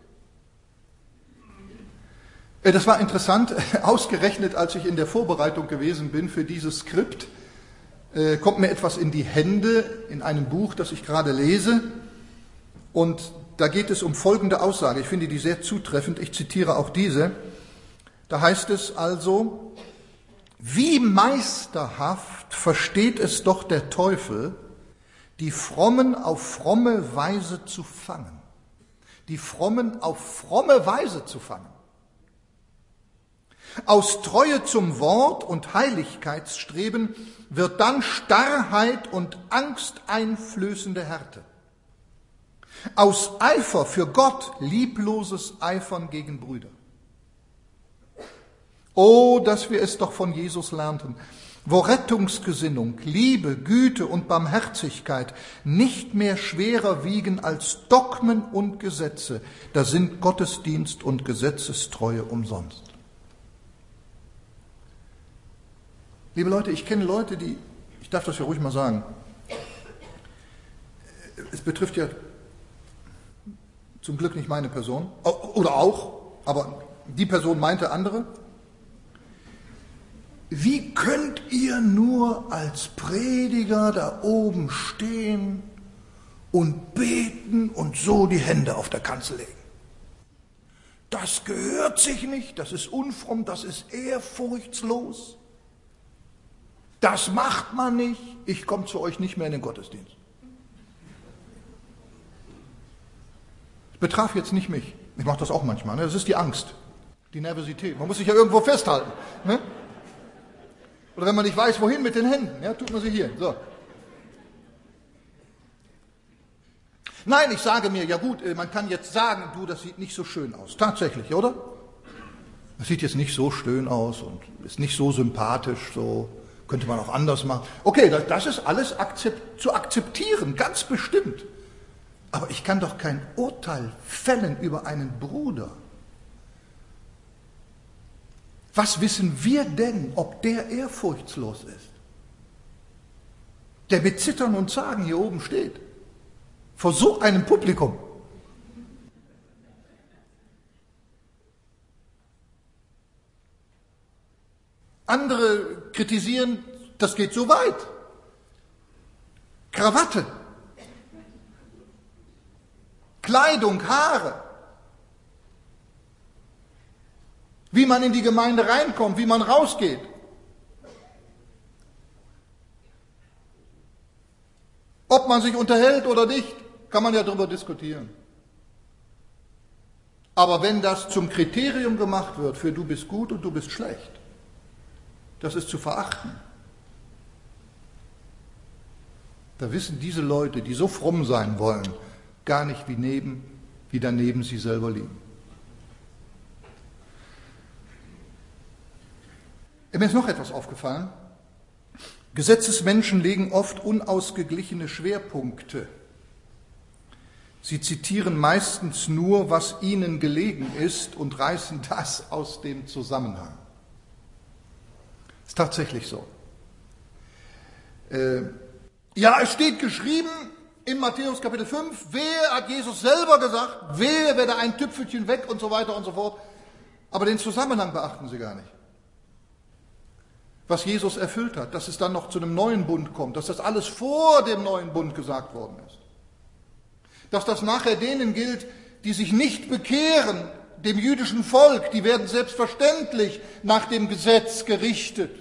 Das war interessant, ausgerechnet als ich in der Vorbereitung gewesen bin für dieses Skript, kommt mir etwas in die Hände in einem Buch, das ich gerade lese. Und da geht es um folgende Aussage. Ich finde die sehr zutreffend. Ich zitiere auch diese. Da heißt es also, wie meisterhaft versteht es doch der Teufel, die Frommen auf fromme Weise zu fangen. Die Frommen auf fromme Weise zu fangen. Aus Treue zum Wort und Heiligkeitsstreben wird dann Starrheit und angsteinflößende Härte. Aus Eifer für Gott liebloses Eifern gegen Brüder. Oh, dass wir es doch von Jesus lernten, wo Rettungsgesinnung, Liebe, Güte und Barmherzigkeit nicht mehr schwerer wiegen als Dogmen und Gesetze, da sind Gottesdienst und Gesetzestreue umsonst. Liebe Leute, ich kenne Leute, ich darf das ja ruhig mal sagen, es betrifft ja zum Glück nicht meine Person, oder auch, aber die Person meinte andere. Wie könnt ihr nur als Prediger da oben stehen und beten und so die Hände auf der Kanzel legen? Das gehört sich nicht, das ist unfromm, das ist ehrfurchtslos. Das macht man nicht, ich komme zu euch nicht mehr in den Gottesdienst. Das betraf jetzt nicht mich, ich mache das auch manchmal, ne? Das ist die Angst, die Nervosität, man muss sich ja irgendwo festhalten. Ne? Oder wenn man nicht weiß, wohin mit den Händen, ja, tut man sie hier. So. Nein, ich sage mir, ja gut, man kann jetzt sagen, du, das sieht nicht so schön aus. Tatsächlich, oder? Das sieht jetzt nicht so schön aus und ist nicht so sympathisch, so könnte man auch anders machen. Okay, das ist alles zu akzeptieren, ganz bestimmt. Aber ich kann doch kein Urteil fällen über einen Bruder. Was wissen wir denn, ob der ehrfurchtslos ist? Der mit Zittern und Zagen hier oben steht. Vor so einem Publikum. Andere kritisieren, das geht so weit. Krawatte, Kleidung, Haare. Wie man in die Gemeinde reinkommt, wie man rausgeht. Ob man sich unterhält oder nicht, kann man ja darüber diskutieren. Aber wenn das zum Kriterium gemacht wird für du bist gut und du bist schlecht, das ist zu verachten. Da wissen diese Leute, die so fromm sein wollen, gar nicht, wie daneben sie selber liegen. Mir ist noch etwas aufgefallen. Gesetzesmenschen legen oft unausgeglichene Schwerpunkte. Sie zitieren meistens nur, was ihnen gelegen ist und reißen das aus dem Zusammenhang. Ist tatsächlich so. Ja, es steht geschrieben in Matthäus Kapitel 5, wer hat Jesus selber gesagt, wer da ein Tüpfelchen weg und so weiter und so fort. Aber den Zusammenhang beachten sie gar nicht. Was Jesus erfüllt hat, dass es dann noch zu einem neuen Bund kommt, dass das alles vor dem neuen Bund gesagt worden ist. Dass das nachher denen gilt, die sich nicht bekehren, dem jüdischen Volk, die werden selbstverständlich nach dem Gesetz gerichtet.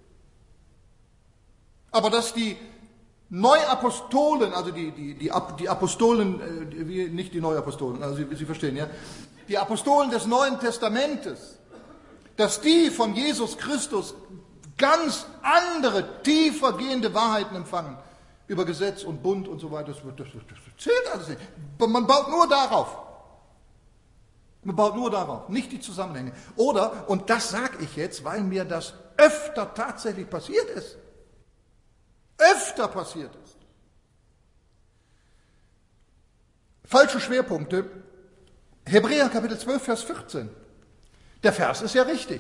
Aber dass die Neuapostolen, also die Apostolen, nicht die Neuapostolen, also Sie verstehen, ja, die Apostolen des Neuen Testamentes, dass die von Jesus Christus ganz andere, tiefer gehende Wahrheiten empfangen über Gesetz und Bund und so weiter. Das zählt alles nicht. Man baut nur darauf. Man baut nur darauf, nicht die Zusammenhänge. Oder, und das sage ich jetzt, weil mir das öfter tatsächlich passiert ist. Öfter passiert ist. Falsche Schwerpunkte. Hebräer Kapitel 12, Vers 14. Der Vers ist ja richtig.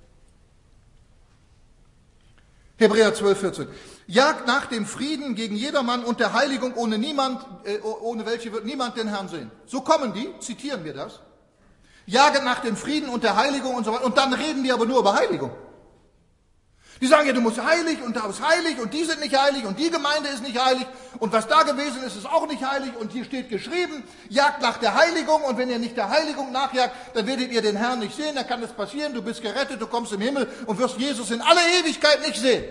Hebräer 12, 14. Jagt nach dem Frieden gegen jedermann und der Heiligung, ohne welche wird niemand den Herrn sehen. So kommen die, zitieren wir das. Jaget nach dem Frieden und der Heiligung und so weiter. Und dann reden die aber nur über Heiligung. Die sagen ja, du musst heilig und da ist heilig und die sind nicht heilig und die Gemeinde ist nicht heilig und was da gewesen ist, ist auch nicht heilig und hier steht geschrieben, jagt nach der Heiligung und wenn ihr nicht der Heiligung nachjagt, dann werdet ihr den Herrn nicht sehen, dann kann es passieren, du bist gerettet, du kommst im Himmel und wirst Jesus in aller Ewigkeit nicht sehen.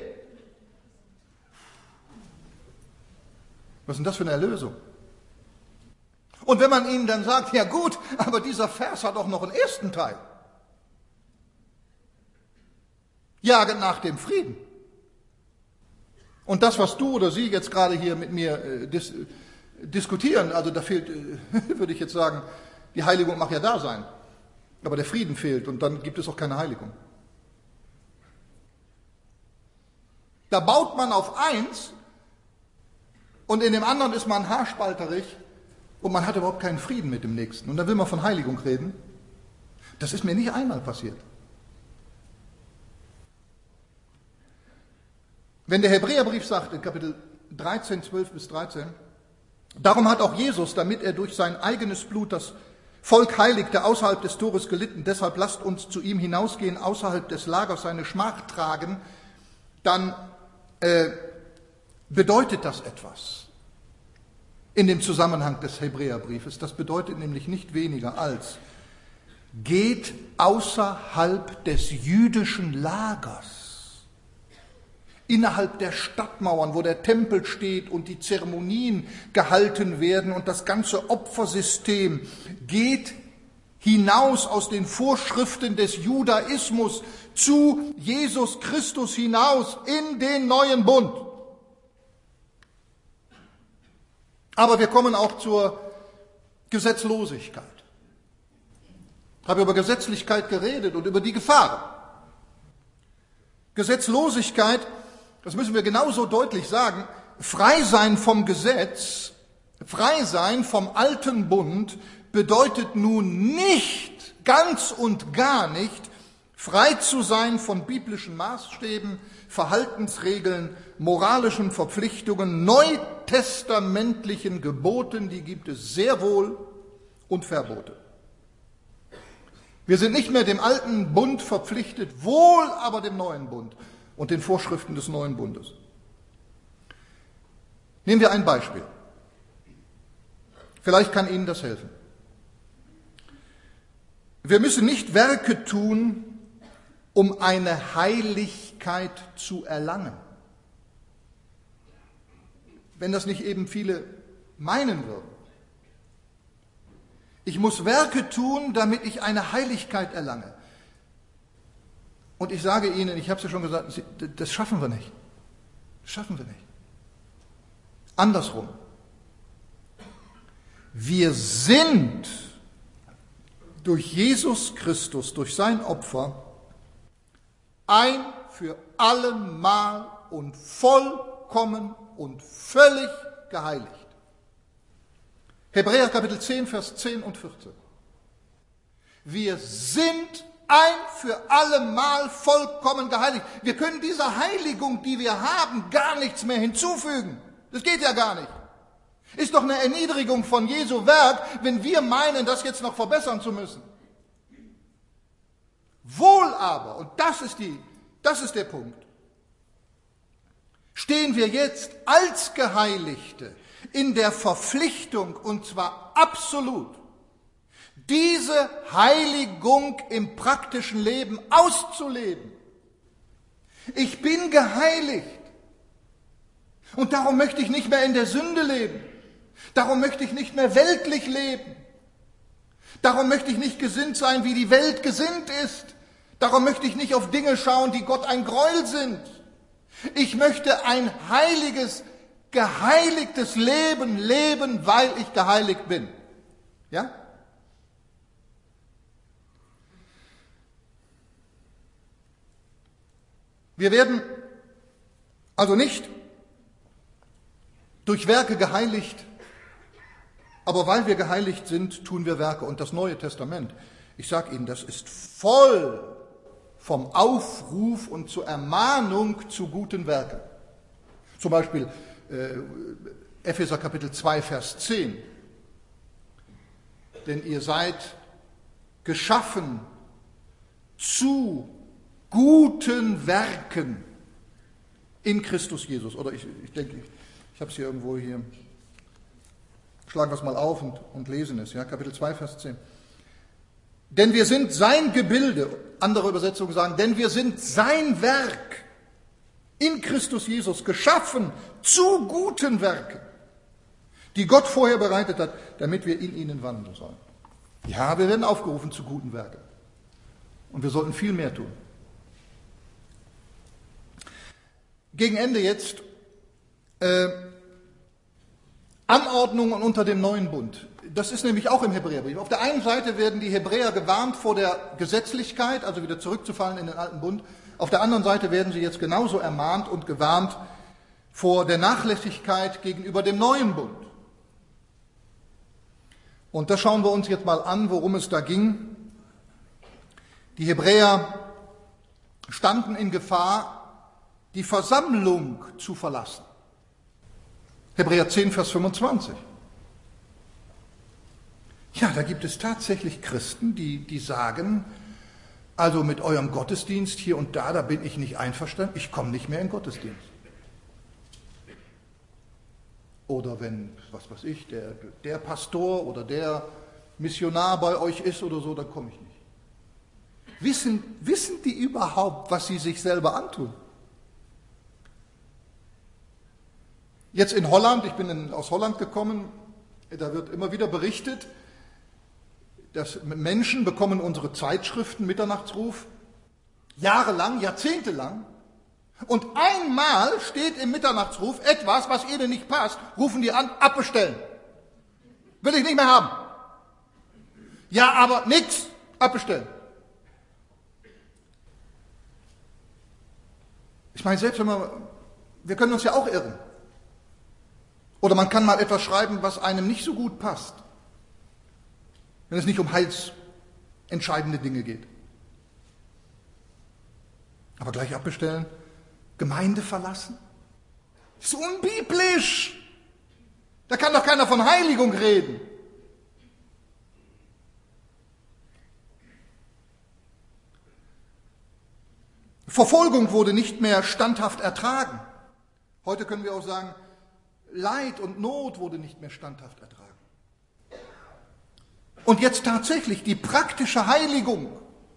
Was ist denn das für eine Erlösung? Und wenn man ihnen dann sagt, ja gut, aber dieser Vers hat auch noch einen ersten Teil. Jaget nach dem Frieden. Und das, was du oder sie jetzt gerade hier mit mir diskutieren, also da fehlt, würde ich jetzt sagen, die Heiligung mag ja da sein, aber der Frieden fehlt und dann gibt es auch keine Heiligung. Da baut man auf eins und in dem anderen ist man haarspalterig und man hat überhaupt keinen Frieden mit dem Nächsten. Und dann will man von Heiligung reden. Das ist mir nicht einmal passiert. Wenn der Hebräerbrief sagt, in Kapitel 13, 12 bis 13, darum hat auch Jesus, damit er durch sein eigenes Blut das Volk heiligte, außerhalb des Tores gelitten, deshalb lasst uns zu ihm hinausgehen, außerhalb des Lagers seine Schmach tragen, dann bedeutet das etwas in dem Zusammenhang des Hebräerbriefes. Das bedeutet nämlich nicht weniger als, geht außerhalb des jüdischen Lagers, innerhalb der Stadtmauern, wo der Tempel steht und die Zeremonien gehalten werden und das ganze Opfersystem, geht hinaus aus den Vorschriften des Judaismus zu Jesus Christus hinaus in den neuen Bund. Aber wir kommen auch zur Gesetzlosigkeit. Ich habe über Gesetzlichkeit geredet und über die Gefahren. Gesetzlosigkeit, das müssen wir genauso deutlich sagen, frei sein vom Gesetz, frei sein vom alten Bund bedeutet nun nicht, ganz und gar nicht, frei zu sein von biblischen Maßstäben, Verhaltensregeln, moralischen Verpflichtungen, neutestamentlichen Geboten, die gibt es sehr wohl, und Verbote. Wir sind nicht mehr dem alten Bund verpflichtet, wohl aber dem neuen Bund und den Vorschriften des neuen Bundes. Nehmen wir ein Beispiel. Vielleicht kann Ihnen das helfen. Wir müssen nicht Werke tun, um eine Heiligkeit zu erlangen. Wenn das nicht eben viele meinen würden. Ich muss Werke tun, damit ich eine Heiligkeit erlange. Und ich sage Ihnen, ich habe es ja schon gesagt, das schaffen wir nicht. Das schaffen wir nicht. Andersrum. Wir sind durch Jesus Christus, durch sein Opfer, ein für allemal und vollkommen und völlig geheiligt. Hebräer Kapitel 10, Vers 10 und 14. Wir sind ein für allemal vollkommen geheiligt. Wir können dieser Heiligung, die wir haben, gar nichts mehr hinzufügen. Das geht ja gar nicht. Ist doch eine Erniedrigung von Jesu Werk, wenn wir meinen, das jetzt noch verbessern zu müssen. Wohl aber, und das ist der Punkt, stehen wir jetzt als Geheiligte in der Verpflichtung, und zwar absolut, diese Heiligung im praktischen Leben auszuleben. Ich bin geheiligt. Und darum möchte ich nicht mehr in der Sünde leben. Darum möchte ich nicht mehr weltlich leben. Darum möchte ich nicht gesinnt sein, wie die Welt gesinnt ist. Darum möchte ich nicht auf Dinge schauen, die Gott ein Gräuel sind. Ich möchte ein heiliges, geheiligtes Leben leben, weil ich geheiligt bin. Ja? Wir werden also nicht durch Werke geheiligt, aber weil wir geheiligt sind, tun wir Werke. Und das Neue Testament, ich sage Ihnen, das ist voll vom Aufruf und zur Ermahnung zu guten Werken. Zum Beispiel Epheser Kapitel 2, Vers 10. Denn ihr seid geschaffen zu guten Werken in Christus Jesus. Oder ich denke, ich habe es hier irgendwo hier. Schlagen wir es mal auf und lesen es. Ja? Kapitel 2, Vers 10. Denn wir sind sein Gebilde, andere Übersetzungen sagen, denn wir sind sein Werk in Christus Jesus, geschaffen zu guten Werken, die Gott vorher bereitet hat, damit wir in ihnen wandeln sollen. Ja, wir werden aufgerufen zu guten Werken. Und wir sollten viel mehr tun. Gegen Ende jetzt Anordnungen unter dem neuen Bund. Das ist nämlich auch im Hebräerbrief. Auf der einen Seite werden die Hebräer gewarnt vor der Gesetzlichkeit, also wieder zurückzufallen in den alten Bund. Auf der anderen Seite werden sie jetzt genauso ermahnt und gewarnt vor der Nachlässigkeit gegenüber dem neuen Bund. Und das schauen wir uns jetzt mal an, worum es da ging. Die Hebräer standen in Gefahr, die Versammlung zu verlassen. Hebräer 10, Vers 25. Ja, da gibt es tatsächlich Christen, die sagen, also mit eurem Gottesdienst hier und da bin ich nicht einverstanden, ich komme nicht mehr in den Gottesdienst. Oder wenn, was weiß ich, der Pastor oder der Missionar bei euch ist oder so, dann komme ich nicht. Wissen die überhaupt, was sie sich selber antun? Jetzt in Holland, ich bin aus Holland gekommen, da wird immer wieder berichtet, dass Menschen bekommen unsere Zeitschriften, Mitternachtsruf, jahrelang, jahrzehntelang. Und einmal steht im Mitternachtsruf etwas, was ihnen nicht passt, rufen die an, abbestellen. Will ich nicht mehr haben. Ja, aber nix, abbestellen. Ich meine, selbst wenn wir können uns ja auch irren. Oder man kann mal etwas schreiben, was einem nicht so gut passt, wenn es nicht um heilsentscheidende Dinge geht. Aber gleich abbestellen, Gemeinde verlassen, ist unbiblisch. Da kann doch keiner von Heiligung reden. Verfolgung wurde nicht mehr standhaft ertragen. Heute können wir auch sagen, Leid und Not wurde nicht mehr standhaft ertragen. Und jetzt tatsächlich die praktische Heiligung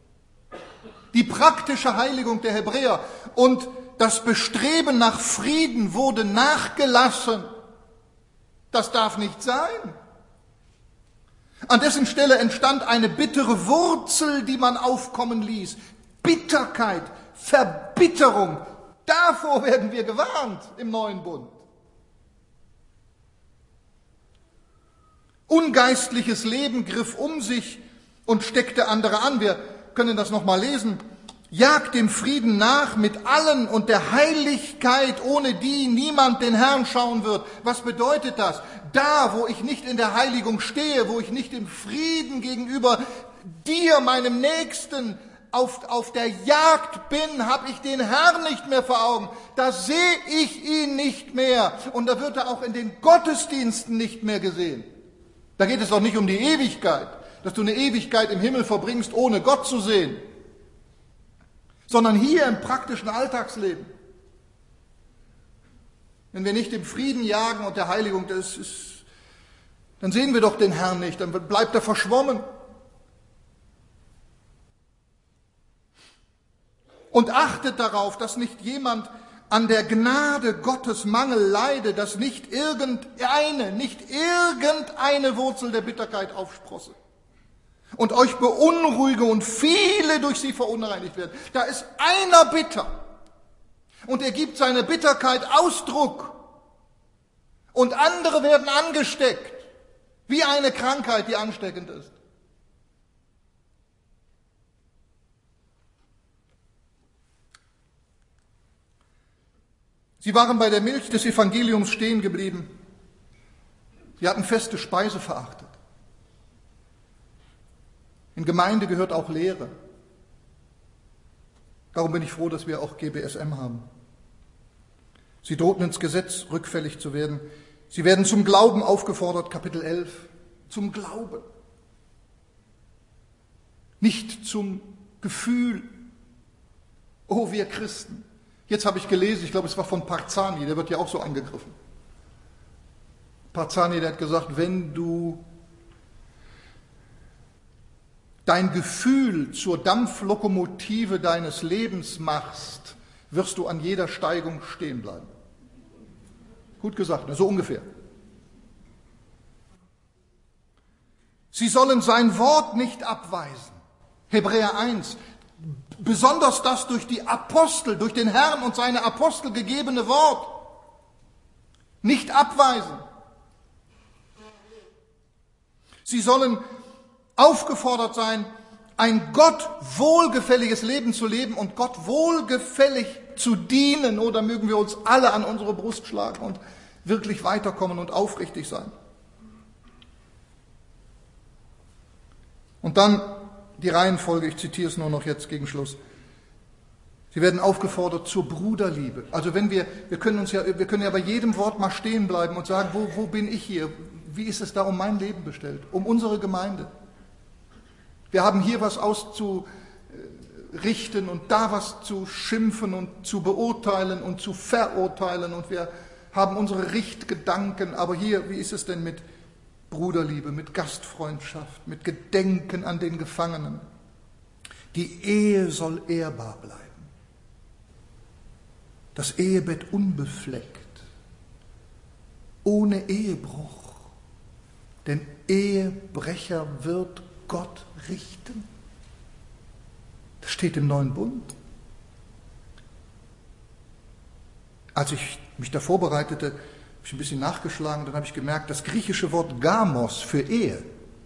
der Hebräer und das Bestreben nach Frieden wurde nachgelassen. Das darf nicht sein. An dessen Stelle entstand eine bittere Wurzel, die man aufkommen ließ. Bitterkeit, Verbitterung, davor werden wir gewarnt im neuen Bund. Ungeistliches Leben griff um sich und steckte andere an. Wir können das nochmal lesen. Jagt dem Frieden nach mit allen und der Heiligkeit, ohne die niemand den Herrn schauen wird. Was bedeutet das? Da, wo ich nicht in der Heiligung stehe, wo ich nicht im Frieden gegenüber dir, meinem Nächsten, auf der Jagd bin, habe ich den Herrn nicht mehr vor Augen. Da sehe ich ihn nicht mehr. Und da wird er auch in den Gottesdiensten nicht mehr gesehen. Da geht es doch nicht um die Ewigkeit, dass du eine Ewigkeit im Himmel verbringst, ohne Gott zu sehen, sondern hier im praktischen Alltagsleben. Wenn wir nicht im Frieden jagen und der Heiligung, dann sehen wir doch den Herrn nicht, dann bleibt er verschwommen. Und achtet darauf, dass nicht jemand an der Gnade Gottes Mangel leide, dass nicht irgendeine Wurzel der Bitterkeit aufsprosse und euch beunruhige und viele durch sie verunreinigt werden. Da ist einer bitter und er gibt seine Bitterkeit Ausdruck und andere werden angesteckt, wie eine Krankheit, die ansteckend ist. Sie waren bei der Milch des Evangeliums stehen geblieben. Sie hatten feste Speise verachtet. In Gemeinde gehört auch Lehre. Darum bin ich froh, dass wir auch GBSM haben. Sie drohten ins Gesetz rückfällig zu werden. Sie werden zum Glauben aufgefordert, Kapitel 11. Zum Glauben. Nicht zum Gefühl. Oh, wir Christen. Jetzt habe ich gelesen, ich glaube, es war von Parzani, der wird ja auch so angegriffen. Parzani, der hat gesagt, wenn du dein Gefühl zur Dampflokomotive deines Lebens machst, wirst du an jeder Steigung stehen bleiben. Gut gesagt, so ungefähr. Sie sollen sein Wort nicht abweisen. Hebräer 1. Besonders das durch die Apostel, durch den Herrn und seine Apostel gegebene Wort nicht abweisen. Sie sollen aufgefordert sein, ein Gott wohlgefälliges Leben zu leben und Gott wohlgefällig zu dienen. Oder mögen wir uns alle an unsere Brust schlagen und wirklich weiterkommen und aufrichtig sein. Und dann die Reihenfolge, ich zitiere es nur noch jetzt gegen Schluss. Sie werden aufgefordert zur Bruderliebe. Also wenn wir können ja bei jedem Wort mal stehen bleiben und sagen, wo bin ich hier? Wie ist es da um mein Leben bestellt? Um unsere Gemeinde. Wir haben hier was auszurichten und da was zu schimpfen und zu beurteilen und zu verurteilen und wir haben unsere Richtgedanken. Aber hier, wie ist es denn mit Bruderliebe, mit Gastfreundschaft, mit Gedenken an den Gefangenen? Die Ehe soll ehrbar bleiben. Das Ehebett unbefleckt, ohne Ehebruch. Denn Ehebrecher wird Gott richten. Das steht im Neuen Bund. Als ich mich da vorbereitete, habe ich ein bisschen nachgeschlagen, dann habe ich gemerkt, das griechische Wort Gamos für Ehe,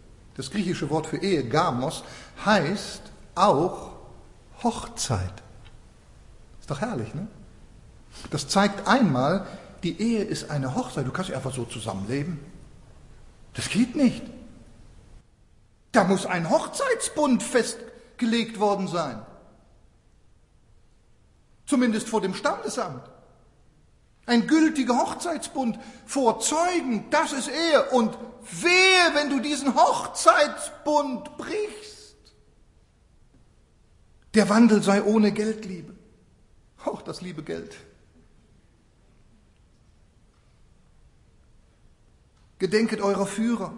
Gamos, heißt auch Hochzeit. Ist doch herrlich, ne? Das zeigt einmal, die Ehe ist eine Hochzeit. Du kannst nicht einfach so zusammenleben. Das geht nicht. Da muss ein Hochzeitsbund festgelegt worden sein. Zumindest vor dem Standesamt. Ein gültiger Hochzeitsbund vor Zeugen, das ist Ehe. Und wehe, wenn du diesen Hochzeitsbund brichst. Der Wandel sei ohne Geldliebe. Auch das liebe Geld. Gedenket eurer Führer.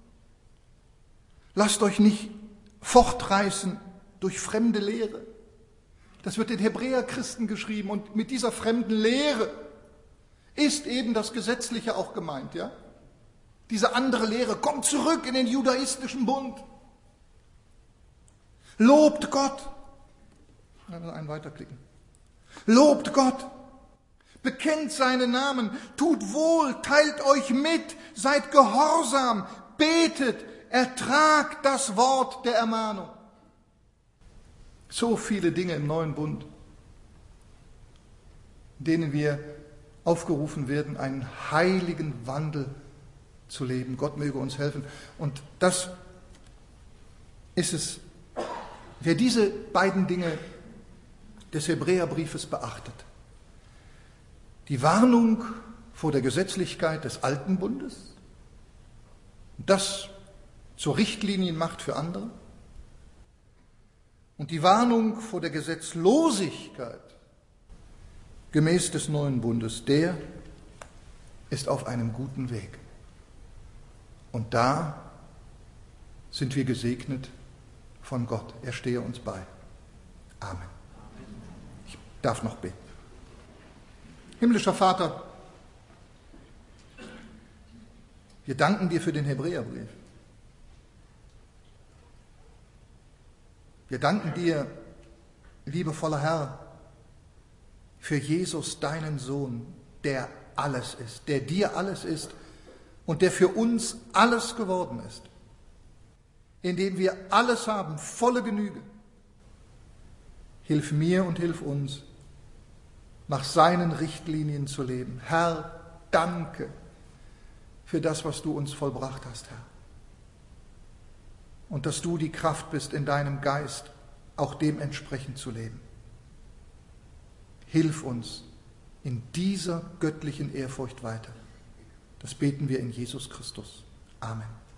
Lasst euch nicht fortreißen durch fremde Lehre. Das wird den Hebräerchristen geschrieben und mit dieser fremden Lehre ist eben das Gesetzliche auch gemeint, ja? Diese andere Lehre kommt zurück in den judaistischen Bund. Lobt Gott. Einen weiterklicken. Lobt Gott. Bekennt seinen Namen, tut wohl, teilt euch mit, seid gehorsam, betet, ertragt das Wort der Ermahnung. So viele Dinge im neuen Bund, in denen wir aufgerufen werden, einen heiligen Wandel zu leben. Gott möge uns helfen. Und das ist es, wer diese beiden Dinge des Hebräerbriefes beachtet. Die Warnung vor der Gesetzlichkeit des alten Bundes, das zur Richtlinie macht für andere, und die Warnung vor der Gesetzlosigkeit gemäß des neuen Bundes, der ist auf einem guten Weg. Und da sind wir gesegnet von Gott. Er stehe uns bei. Amen. Ich darf noch beten. Himmlischer Vater, wir danken dir für den Hebräerbrief. Wir danken dir, liebevoller Herr, für Jesus, deinen Sohn, der alles ist, der dir alles ist und der für uns alles geworden ist, in dem wir alles haben, volle Genüge. Hilf mir und hilf uns, nach seinen Richtlinien zu leben. Herr, danke für das, was du uns vollbracht hast, Herr. Und dass du die Kraft bist, in deinem Geist auch dementsprechend zu leben. Hilf uns in dieser göttlichen Ehrfurcht weiter. Das beten wir in Jesus Christus. Amen.